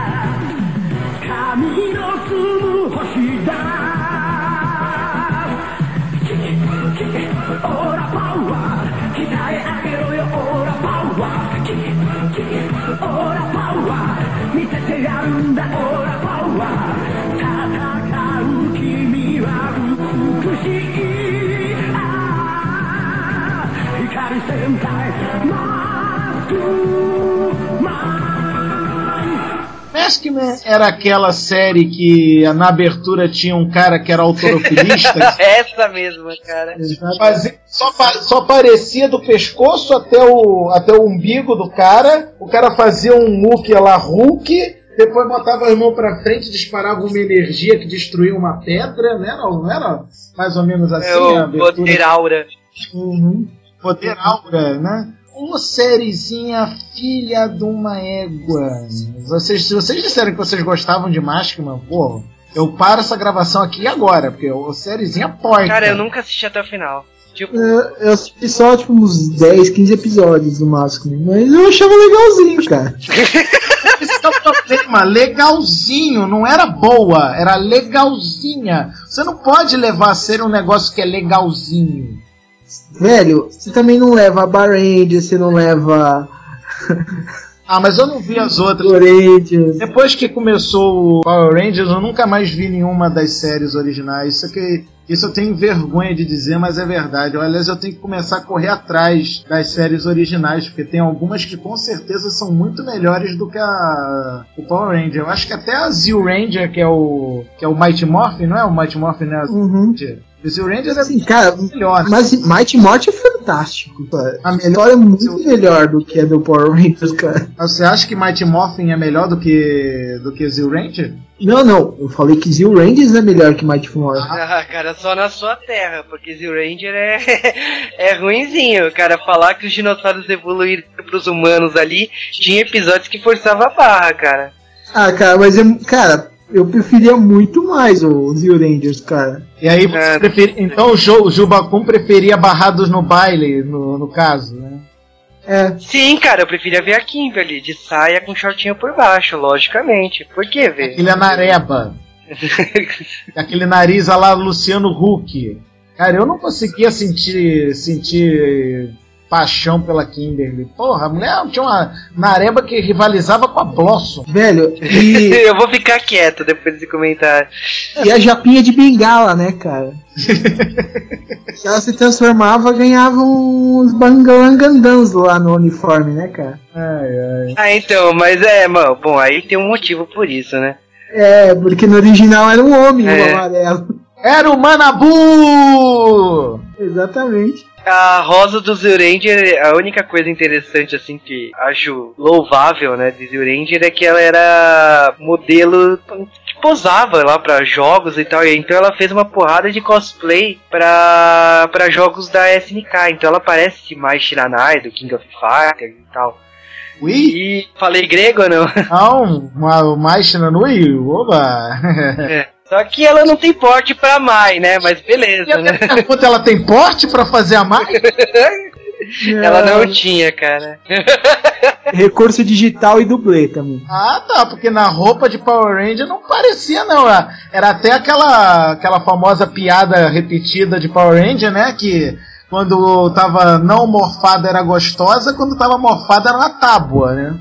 神の住む星だオーラパワー鍛え上げろよオーラパワーキッキッオーラパワー見せてやるんだオーラパワー戦う君は美しいああ光戦隊マスクマン
Maskman era aquela série que na abertura tinha um cara que era autorofilista.
Essa mesma, cara.
Mas só, só aparecia do pescoço até o, até o umbigo do cara. O cara fazia um Hulk lá, Hulk. Depois botava as mãos pra frente, disparava uma energia que destruía uma pedra. Não era, não era mais ou menos assim?
É o poder aura.
Uhum. Poder aura, né? Uma sériezinha filha de uma égua. Vocês, se vocês disserem que vocês gostavam de Maskman, pô, eu paro essa gravação aqui agora, porque a sériezinha porca.
Cara, eu nunca assisti até o final.
Tipo... Eu, eu assisti só tipo, uns dez, quinze episódios do Maskman, mas eu achava legalzinho, cara.
Esse é o problema, legalzinho, não era boa, era legalzinha. Você não pode levar a sério um negócio que é legalzinho.
Velho, você também não leva a Bar Ranger, você não leva...
Ah, mas eu não vi as outras.
Rangers.
Depois que começou o Power Rangers, eu nunca mais vi nenhuma das séries originais. Isso, aqui, isso eu tenho vergonha de dizer, mas é verdade. Aliás, eu tenho que começar a correr atrás das séries originais, porque tem algumas que com certeza são muito melhores do que a, o Power Ranger. Eu acho que até a Zeo Ranger, que é o, que é o Mighty Morphin, não é? O Mighty Morphin, né?
Uhum.
O Zeo Ranger é
Sim, cara,
melhor.
Mas Mighty Morphin é fantástico. Cara. A melhor é muito melhor do que a do Power Rangers, cara.
Você acha que Mighty Morphin é melhor do que do que Zeo Ranger?
Não, não. Eu falei que Zeo Rangers é melhor que Mighty Morphin.
Ah, cara, só na sua terra, porque Zeo Ranger é, é ruinzinho. Cara, falar que os dinossauros evoluíram pros humanos ali, tinha episódios que forçava a barra, cara.
Ah, cara, mas é... Cara... Eu preferia muito mais o Zio Rangers, cara.
E aí, você preferi... então o, jo... o Jubacum preferia Barrados no Baile, no, no caso, né?
É.
Sim, cara, eu preferia ver a Kimberly de saia com shortinho por baixo, logicamente. Por que ver?
Aquele Anareba. Aquele nariz a lá Luciano Huck. Cara, eu não conseguia sentir, sentir paixão pela Kimberly. Porra, a mulher tinha uma nareba que rivalizava com a Blossom.
Velho, e...
eu vou ficar quieto depois desse comentário.
E a Japinha de bengala, né, cara? Ela se transformava, ganhava uns bangalangandãs lá no uniforme, né, cara?
Ai, ai.
Ah, então, mas é, mano, bom, aí tem um motivo por isso, né?
É, porque no original era um homem,
é.
o amarelo.
Era o Manabu!
Exatamente.
A rosa do Zio Ranger, a única coisa interessante, assim, que acho louvável, né, de Zio Ranger é que ela era modelo que posava lá pra jogos e tal, e então ela fez uma porrada de cosplay pra, pra jogos da S N K, então ela parece mais Shiranai, do King of Fighters e tal.
Ui?
E falei grego ou não?
Não, mais Shiranui, oba!
É. Só que ela não tem porte pra Mai, né? Mas beleza, né?
Pergunta, ela tem porte pra fazer a Mai?
Ela não tinha, cara.
Recurso digital e dublê também.
Ah, tá, porque na roupa de Power Ranger não parecia, não. Era até aquela, aquela famosa piada repetida de Power Ranger, né? Que quando tava não morfada era gostosa, quando tava morfada era uma tábua, né?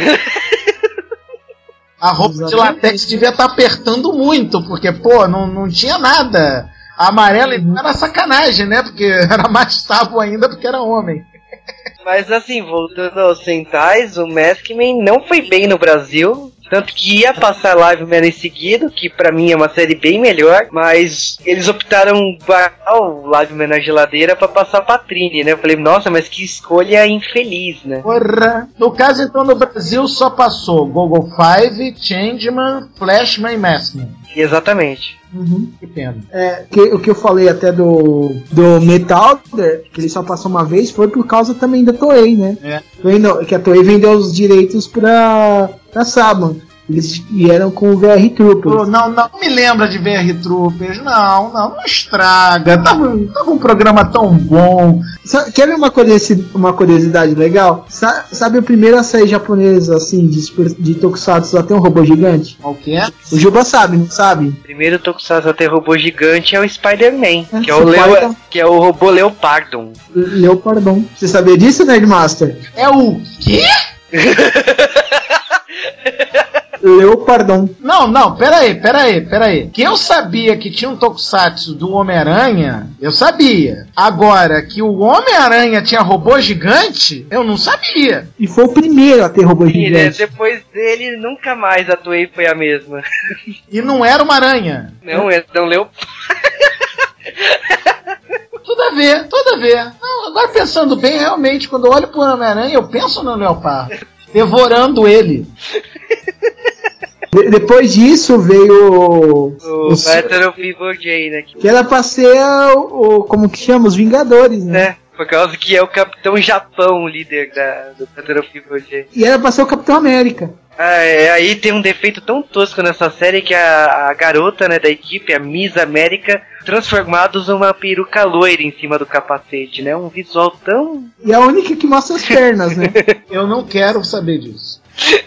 A roupa Exatamente. de latex devia estar tá apertando muito, porque, pô, não, não tinha nada. A amarela então era sacanagem, né? Porque era mais tábua ainda porque era homem.
Mas assim, voltando aos Sentais, o Maskman não foi bem no Brasil. Tanto que ia passar Live Man em seguida, que pra mim é uma série bem melhor, mas eles optaram para o Live Man na geladeira pra passar pra Trini, né? Eu falei, nossa, mas que escolha infeliz, né?
Porra. No caso, então, no Brasil só passou Google Five, Changeman, Flashman e Maskman.
Exatamente.
Uhum.
Que pena.
É, que, o que eu falei até do, do Metal, que ele só passou uma vez, foi por causa também da Toei, né?
É.
Toei, que a Toei vendeu os direitos pra, pra Saban. Eles vieram com o V R Troopers.
Não, não me lembra de V R Troopers. Não, não, não estraga. Tava, tava um programa tão bom.
Sabe, quer ver uma curiosidade, uma curiosidade legal? Sa, sabe a primeira série japonesa, assim, de, de Tokusatsu até um robô gigante?
Qual que é?
O Juba sabe, não sabe?
Primeiro Tokusatsu até robô gigante é o Spider-Man,
é,
que, é o Leo, que é o robô Leopardon.
Leopardon. Você sabia disso, Nerdmaster?
É o quê?
Leopardon.
Não, não, peraí, peraí, peraí. Que eu sabia que tinha um Tokusatsu do Homem-Aranha, eu sabia. Agora, que o Homem-Aranha tinha robô gigante, eu não sabia.
E foi o primeiro a ter robô
e,
gigante.
Né, depois dele, nunca mais a Toei foi a mesma.
E não era uma aranha.
Não, é um Leopardon.
Tudo a ver, tudo a ver. Não, agora pensando bem, realmente, quando eu olho pro Homem-Aranha, eu penso no Leopardo. Devorando ele.
De- depois disso veio
o, o Battle of Evil J, né?
Que era pra ser o, o como que chama? Os Vingadores, né?
É, por causa que é o Capitão Japão, o líder da, do Battle of Evil J.
E era pra ser o Capitão América.
Ah, é, aí tem um defeito tão tosco nessa série que a, a garota, né, da equipe, a Miss América, transformados numa peruca loira em cima do capacete, né? Um visual tão...
E a única que mostra as pernas, né?
Eu não quero saber disso.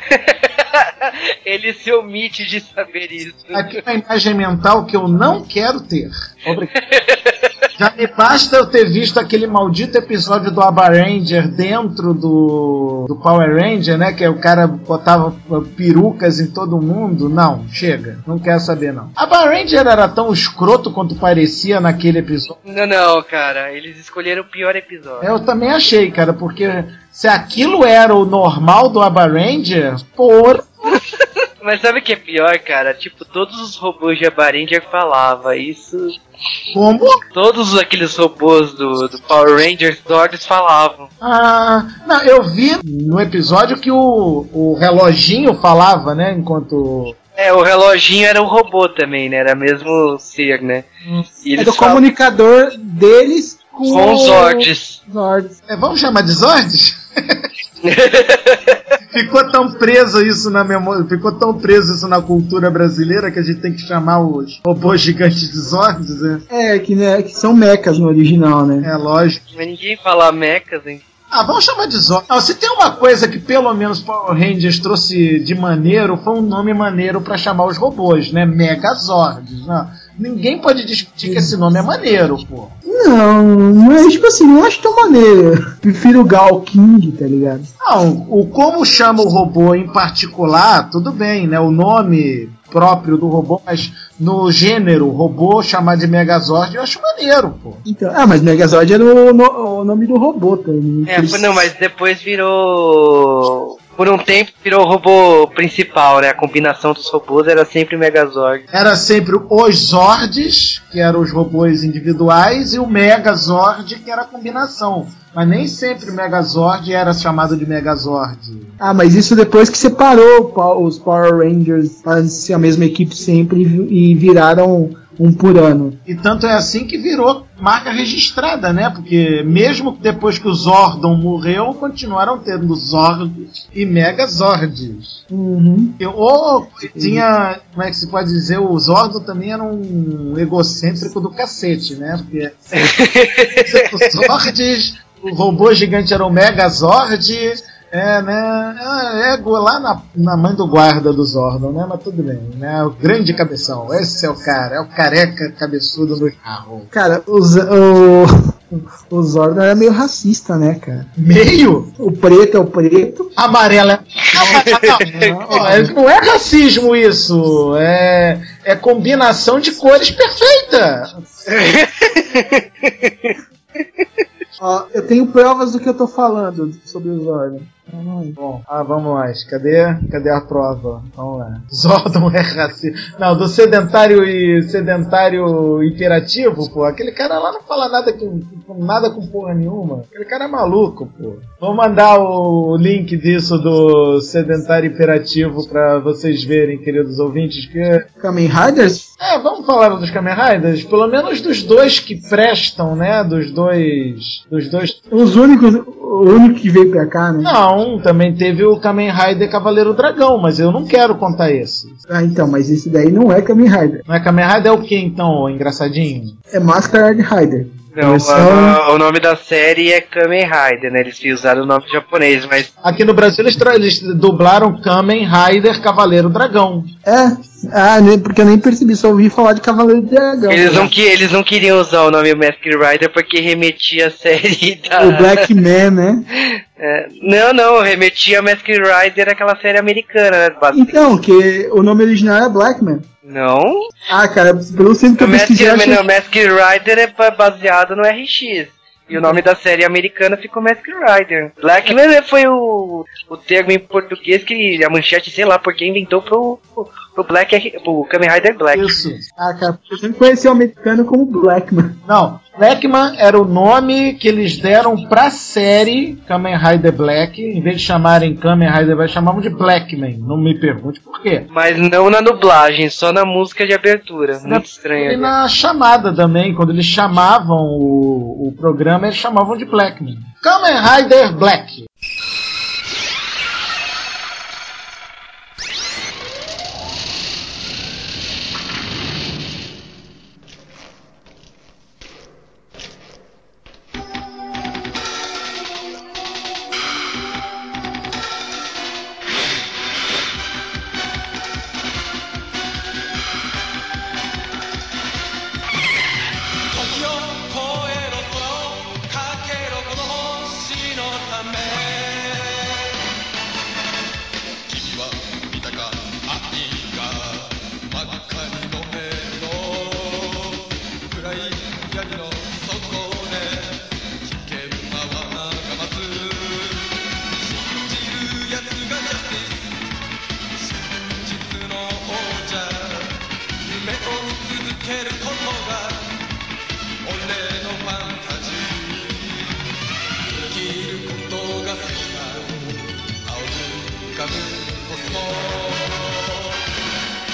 Ele se omite de saber isso.
Aqui é uma imagem mental que eu não quero ter. Obrigado. Já me basta eu ter visto aquele maldito episódio do Aba Ranger dentro do, do Power Ranger, né? Que o cara botava perucas em todo mundo. Não, chega. Não quero saber, não. Aba Ranger era tão escroto quanto parecia naquele episódio.
Não, não, cara. Eles escolheram o pior episódio.
Eu também achei, cara, porque se aquilo era o normal do Aba Ranger, porra...
Mas sabe o que é pior, cara? Tipo, todos os robôs de Aba Ranger falavam isso.
Como?
Todos aqueles robôs do, do Power Rangers Zords falavam.
Ah, não, eu vi no episódio que o, o reloginho falava, né, enquanto...
É, o reloginho era um robô também, né? Era mesmo ser, né?
Hum. Era o falam... comunicador deles com,
com os Zords.
Zords.
É, vamos chamar de Zords? Ficou tão preso isso na memória, ficou tão preso isso na cultura brasileira que a gente tem que chamar os robôs gigantes de Zords, né?
É, que, né, que são mechas no original, né?
É, lógico.
Mas ninguém fala mechas, hein?
Ah, vamos chamar de Zord. Não, se tem uma coisa que pelo menos Power Rangers trouxe de maneiro, foi um nome maneiro pra chamar os robôs, né? Megazords, né? Ninguém pode discutir que esse nome é maneiro, pô.
Não, mas tipo assim, não acho tão maneiro. Prefiro o Gal King, tá ligado?
Não, o como chama o robô em particular, tudo bem, né? O nome próprio do robô, mas no gênero robô chamar de Megazord eu acho maneiro, pô.
Então, ah, mas Megazord era o, no, o nome do robô também.
É, eles... não, mas depois virou... Por um tempo virou o robô principal, né? A combinação dos robôs era sempre Megazord.
Era sempre os Zords, que eram os robôs individuais, e o Megazord, que era a combinação. Mas nem sempre o Megazord era chamado de Megazord.
Ah, mas isso depois que separou os Power Rangers para ser a mesma equipe sempre e viraram um por ano.
E tanto é assim que virou marca registrada, né? Porque mesmo depois que o Zordon morreu, continuaram tendo Zords e Megazords.
Uhum.
Ou tinha, como é que se pode dizer, o Zordon também era um egocêntrico do cacete, né? Porque os Zords, o robô gigante era o Megazord. É, né? É, é lá na, na mãe do guarda do Zordon, né? Mas tudo bem, né? O grande cabeção. Esse é o cara, é o careca cabeçudo do carro.
Cara, o, o, o Zordon era meio racista, né, cara?
Meio?
O preto é o preto.
Amarelo é. Não, não é racismo isso. É, é combinação de cores perfeita.
Ó, eu tenho provas do que eu tô falando sobre o Zordon.
Bom, ah, vamos lá. Cadê, cadê a prova? Vamos lá. Zordon é racista. Não, do sedentário e sedentário imperativo, pô. Aquele cara lá não fala nada com, com nada com porra nenhuma. Aquele cara é maluco, pô. Vou mandar o link disso do sedentário imperativo pra vocês verem, queridos ouvintes. Que...
Kamen Riders?
É, vamos falar dos Kamen Riders. Pelo menos dos dois que prestam, né? Dos dois. Dos dois.
Os únicos. O único que veio pra cá, né?
Não, também teve o Kamen Rider Cavaleiro Dragão, mas eu não quero contar esse.
Ah, então, mas esse daí não é Kamen Rider.
Não é Kamen Rider, é o que então, engraçadinho?
É Masquerade Rider.
Não, a, o nome da série é Kamen Rider, né? Eles usaram o nome japonês, mas...
Aqui no Brasil eles, eles dublaram Kamen Rider Cavaleiro Dragão.
É, ah, porque eu nem percebi, só ouvi falar de Cavaleiro Dragão.
Eles não, que, eles não queriam usar o nome Masked Rider porque remetia a série da...
O Black Man, né?
É, não, não, remetia a Masked Rider àquela série americana, né?
Então, que o nome original é Black Man.
Não?
Ah, cara, pelo sempre que eu pesquisei...
O Masked, Masked Rider é baseado no R X. E o nome da série americana ficou Masked Rider. Blackman foi o, o termo em português que a manchete, sei lá, porque inventou pro, pro, pro Black, pro Kamen Rider Black.
Isso.
Ah, cara, eu sempre conheci o americano como Blackman.
Não, Blackman era o nome que eles deram pra série Kamen Rider Black. Em vez de chamarem Kamen Rider Black, chamavam de Blackman. Não me pergunte por quê.
Mas não na dublagem, só na música de abertura. Muito
na,
estranho.
E na chamada também, quando eles chamavam o, o programa, eles chamavam de Blackman. Kamen Rider Black.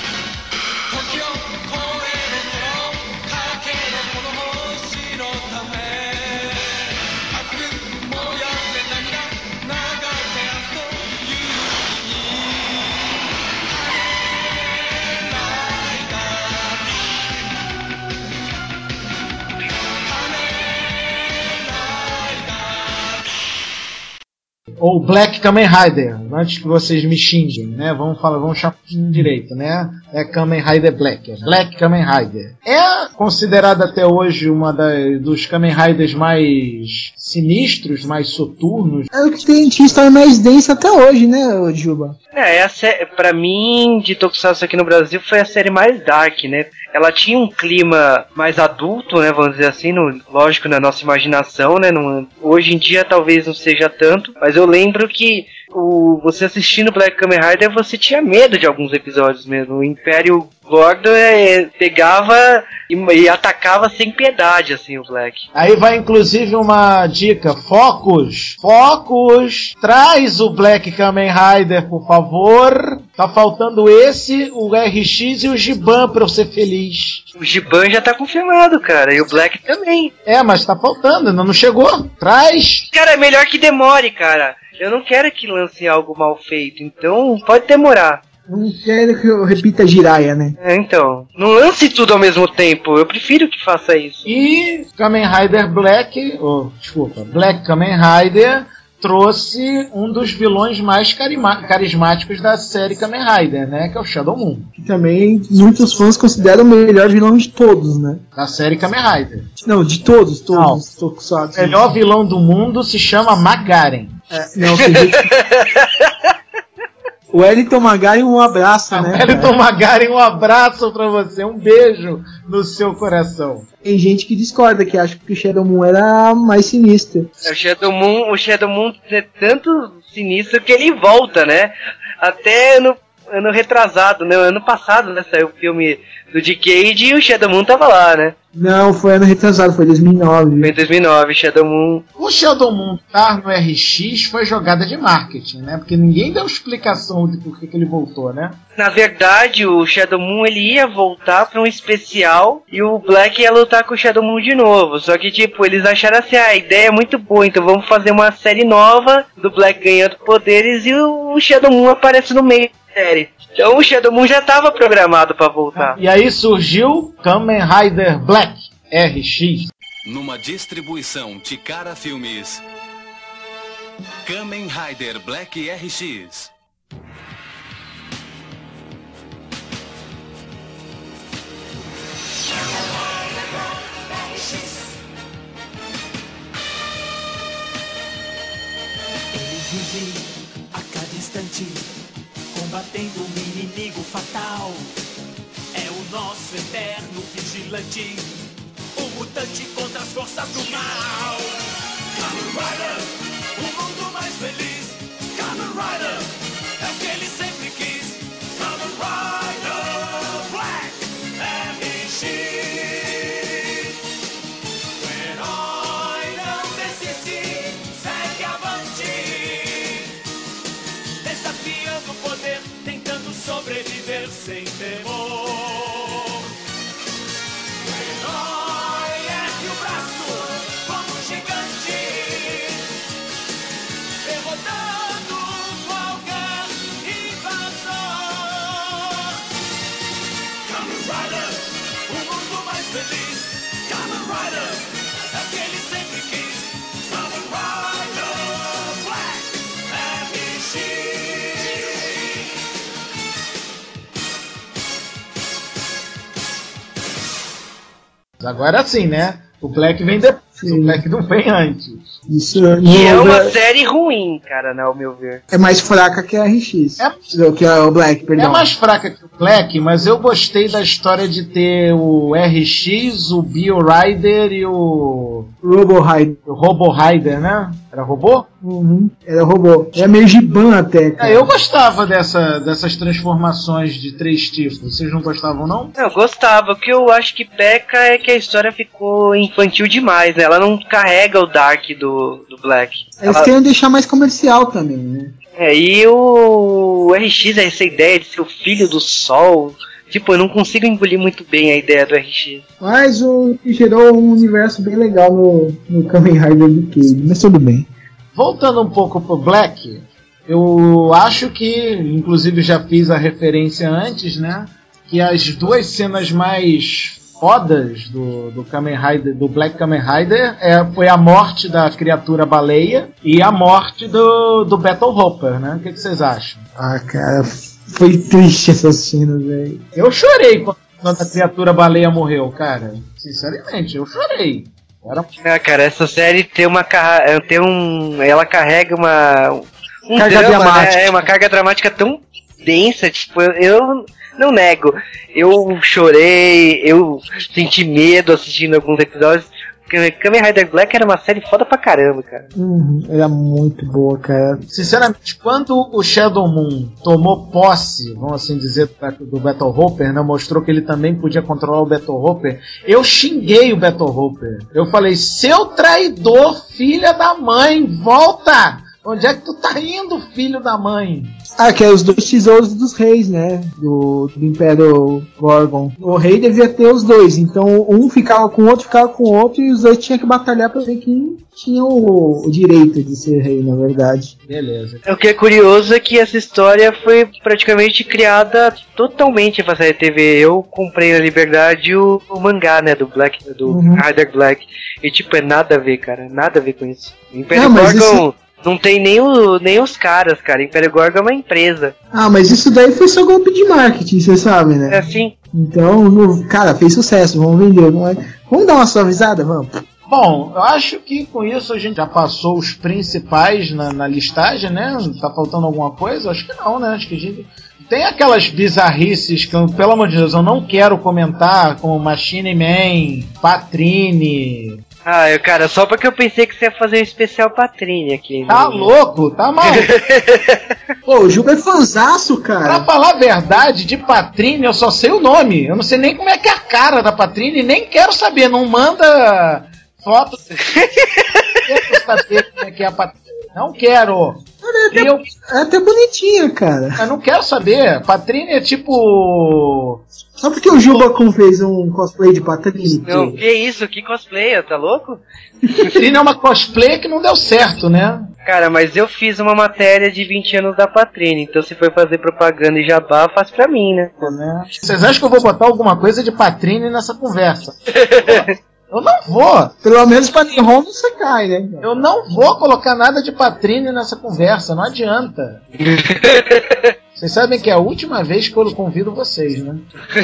Tokyo, 公園の空をかけろこの星のため
ou Black Kamen Rider, antes que vocês me xinguem, né? Vamos falar, vamos chamar direito, né? É Kamen Rider Black, é Black Kamen Rider. É considerada até hoje uma da, dos Kamen Riders mais sinistros, mais soturnos.
É o que tem de história mais densa até hoje, né, Juba?
É, é a sé- pra mim, de Tokusatsu aqui no Brasil, foi a série mais dark, né? Ela tinha um clima mais adulto, né, vamos dizer assim, no, lógico, na nossa imaginação, né? No, hoje em dia talvez não seja tanto, mas eu lembro que o, você assistindo Black Kamen Rider, você tinha medo de alguns episódios mesmo. O Império Gordo é, pegava e, e atacava sem piedade, assim, o Black.
Aí vai inclusive uma dica, Focus, Focus, traz o Black Kamen Rider, por favor. Tá faltando esse, o R X e o Giban pra eu ser feliz.
O Giban já tá confirmado, cara, e o Black também.
É, mas tá faltando, ainda não chegou. Traz.
Cara, é melhor que demore, cara. Eu não quero que lance algo mal feito, então pode demorar.
Eu não quero que eu repita Jiraiya, né?
É, então. Não lance tudo ao mesmo tempo. Eu prefiro que faça isso.
E Kamen Rider Black, oh, desculpa, Black Kamen Rider trouxe um dos vilões mais carima- carismáticos da série Kamen Rider, né? Que é o Shadow Moon.
Que também muitos fãs consideram o melhor vilão de todos, né?
Da série Kamen Rider.
Não, de todos, todos. Tokusatsu.
O melhor vilão do mundo se chama Magaren.
É, não, o Wellington Magaren, um abraço, né?
Wellington Magaren, um abraço pra você, um beijo no seu coração.
Tem gente que discorda, que acha que o Shadow Moon era mais sinistro.
O Shadow Moon, o Shadow Moon é tanto sinistro que ele volta, né? Até ano, ano retrasado, né? Ano passado, né? Saiu o filme do Decade e o Shadow Moon tava lá, né?
Não, foi ano retrasado, foi dois mil e nove.
Foi dois mil e nove, Shadow Moon.
O Shadow Moon estar no R X foi jogada de marketing, né? Porque ninguém deu explicação de por que, que ele voltou, né?
Na verdade, o Shadow Moon ele ia voltar pra um especial e o Black ia lutar com o Shadow Moon de novo. Só que, tipo, eles acharam assim, ah, a ideia é muito boa, então vamos fazer uma série nova do Black ganhando poderes e o Shadow Moon aparece no meio da série. Então o Shadow Moon já estava programado para voltar.
E aí surgiu Kamen Rider Black R X.
Numa distribuição Tikara Filmes, Kamen Rider Black R X.
Ele vive a cada instante combatendo um inimigo fatal. É o nosso eterno vigilante, o mutante contra as forças do mal. Kamen Rider, o mundo mais feliz. Kamen Rider, é o que ele sempre quis. Kamen Rider Black R X. O herói não desiste, segue avante, desafiando o poder, tentando sobreviver sem temor. O herói ergue o braço como um gigante, derrotando qualquer invasor. Kamen Rider, o mundo mais feliz. Kamen Rider, é o que ele sempre quis. Kamen Rider Black R X.
Agora sim, né? O Black vem depois, sim. O Black não vem antes.
Isso
e é uma é... série ruim, cara, né, ao meu ver.
É mais fraca que a R X.
É,
que é o Black, perdão.
É mais fraca que o Black, mas eu gostei da história de ter o R X, o Bio Rider e o...
Robo Rider.
O Robo Rider, né? Era robô?
Uhum, era robô. Era meio Giban até, cara.
É, eu gostava dessa, dessas transformações de três tipos. Vocês não gostavam, não?
Eu gostava. O que eu acho que peca é que a história ficou infantil demais, né? Ela não carrega o Dark do, do Black.
Eles
Ela...
querem deixar mais comercial também, né?
É, e o R X, essa ideia de ser o filho do sol... Tipo, eu não consigo engolir muito bem a ideia do R X.
Mas o que gerou um universo bem legal no, no Kamen Rider do Cade, mas tudo bem.
Voltando um pouco pro Black, eu acho que, inclusive já fiz a referência antes, né? Que as duas cenas mais fodas do, do Kamen Rider, do Black Kamen Rider, é, foi a morte da criatura baleia e a morte do, do Battle Hopper, né? O que, que vocês acham?
Ah, cara, foi triste essa cena, velho.
Eu chorei quando, quando a criatura baleia morreu, cara. Sinceramente, eu chorei. Era...
Ah, cara, essa série tem uma tem um, ela carrega uma um
carga
drama,
dramática.
Né? É uma carga dramática tão densa, tipo, eu, eu não nego, eu chorei, eu senti medo assistindo alguns episódios. Kamen Rider Black era uma série foda pra caramba, cara.
Uhum, era muito boa, cara.
Sinceramente, quando o Shadow Moon tomou posse, vamos assim dizer, do Battle Hopper, né, mostrou que ele também podia controlar o Battle Hopper, eu xinguei o Battle Hopper. Eu falei, seu traidor, filha da mãe, volta! Onde é que tu tá indo, filho da mãe?
Ah, que é os dois tesouros dos reis, né? Do, do Império Gorgon. O rei devia ter os dois, então um ficava com o outro, ficava com o outro, e os dois tinham que batalhar pra ver quem tinha o, o direito de ser rei, na verdade.
Beleza.
O que é curioso é que essa história foi praticamente criada totalmente pra série T V. Eu comprei na Liberdade o, o mangá, né, do Black, do
Uhum.
Rider Black. E tipo, é nada a ver, cara, nada a ver com isso. Império
Não, mas
Gorgon...
isso-
Não tem nem, o, nem os caras, cara. Império Gorgon é uma empresa.
Ah, mas isso daí foi só golpe de marketing, vocês sabem, né?
É assim.
Então, no, cara, fez sucesso, vamos vender, não é? Vamos dar uma suavizada, vamos?
Bom, eu acho que com isso a gente já passou os principais na, na listagem, né? Tá faltando alguma coisa? Acho que não, né? Acho que a gente... Tem aquelas bizarrices que, eu, pelo amor de Deus, eu não quero comentar, como Machine Man, Patrine...
Ah, eu, cara, só porque eu pensei que você ia fazer um especial Patrine aqui.
Tá
né?
louco? Tá maluco?
Pô, o Juba é fanzaço,
Pra
cara.
falar a verdade, de Patrine eu só sei o nome. Eu não sei nem como é que é a cara da Patrine, nem quero saber. Não manda foto. Eu quero saber como é que é a Patrine. Não quero.
É até,
Eu,
é até bonitinha, cara.
eu não quero saber. Patrine é tipo...
Só porque o Juba fez um cosplay de Patrine.
Não, que isso? Que cosplayer? Tá louco?
Patrine é uma cosplay que não deu certo, né?
Cara, mas eu fiz uma matéria de vinte anos da Patrine, então se for fazer propaganda e jabá, faz pra mim, né?
Vocês acham que eu vou botar alguma coisa de Patrine nessa conversa? Eu não vou.
Pelo menos pra Nihon você cai, né?
Eu não vou colocar nada de Patrine nessa conversa, não adianta. Vocês sabem que é a última vez que eu convido vocês, né?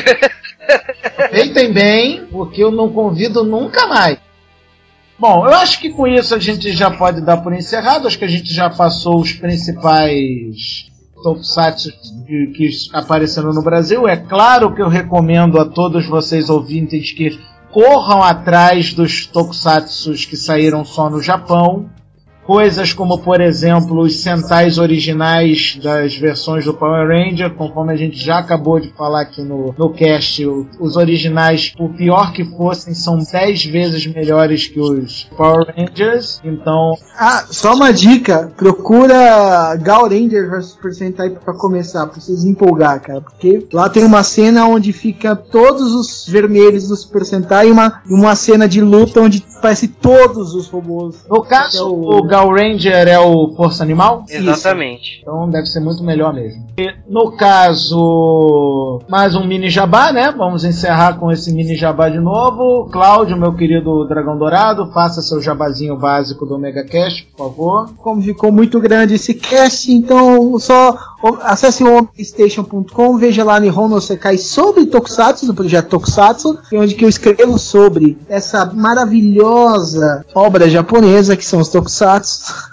Aproveitem bem, porque eu não convido nunca mais. Bom, eu acho que com isso a gente já pode dar por encerrado. Acho que a gente já passou os principais tokusatsu que, que apareceram no Brasil. É claro que eu recomendo a todos vocês ouvintes que corram atrás dos tokusatsus que saíram só no Japão. Coisas como, por exemplo, os Sentais originais das versões do Power Ranger, conforme a gente já acabou de falar aqui no, no cast, o, os originais, por pior que fossem, são dez vezes melhores que os Power Rangers, então...
Ah, só uma dica, procura Gal Ranger versus Super Sentai pra começar, pra vocês empolgar, cara, porque lá tem uma cena onde fica todos os vermelhos do Super Sentai e uma, uma cena de luta onde aparece todos os robôs.
No caso, o Gal Ranger é o Força Animal?
Exatamente.
Isso. Então deve ser muito melhor mesmo. E, no caso, mais um mini jabá, né? Vamos encerrar com esse mini jabá de novo. Cláudio, meu querido Dragão Dourado, faça seu jabazinho básico do Omega Cast, por favor.
Como ficou muito grande esse cast, então só acesse o omega station ponto com, veja lá Nihon no Sekai sobre Tokusatsu, do projeto Tokusatsu, onde que eu escrevo sobre essa maravilhosa obra japonesa que são os Tokusatsu.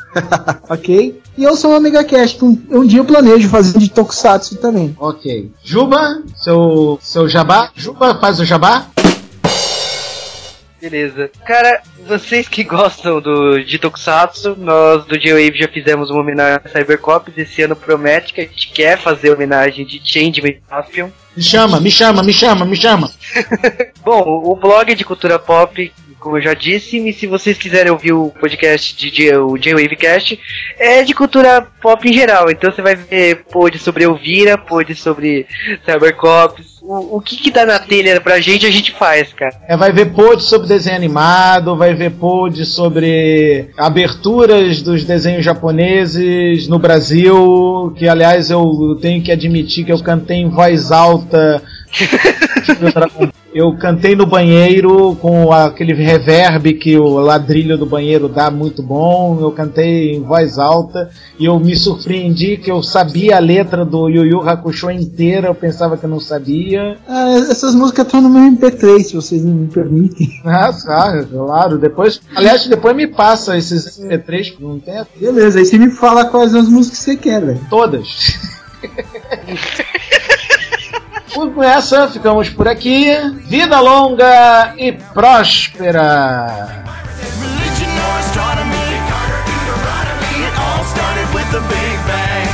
Ok? E eu sou o Omega Cast, um, um dia eu planejo fazer de Tokusatsu também.
Ok. Juba, seu, seu jabá. Juba, faz o jabá.
Beleza. Cara, vocês que gostam do, de Tokusatsu, nós do J-Wave já fizemos uma homenagem a Cybercops. Esse ano promete que a gente quer fazer homenagem de Changeman Afion.
Me chama, me chama, me chama, me chama.
Bom, o blog de cultura pop, como eu já disse, e se vocês quiserem ouvir o podcast de J, o J-Wavecast, é de cultura pop em geral. Então você vai ver pod sobre Elvira, pod sobre Cybercops. O, o que que dá na telha pra gente, a gente faz, cara.
É, vai ver pod sobre desenho animado, vai ver pod sobre aberturas dos desenhos japoneses no Brasil, que aliás eu tenho que admitir que eu cantei em voz alta Eu cantei no banheiro com aquele reverb que o ladrilho do banheiro dá muito bom. Eu cantei em voz alta e eu me surpreendi que eu sabia a letra do Yu Yu Hakusho inteira. Eu pensava que eu não sabia.
Ah, essas músicas estão no meu M P três, se vocês me permitem.
Ah, claro. Depois, aliás, depois me passa esses M P três que não tem.
Beleza, aí você me fala quais as músicas que você quer, velho.
Todas. Com essa, ficamos por aqui. Vida longa e próspera!
Religion or astronomy, Carter, Deuteronomy, it all started with the Big Bang.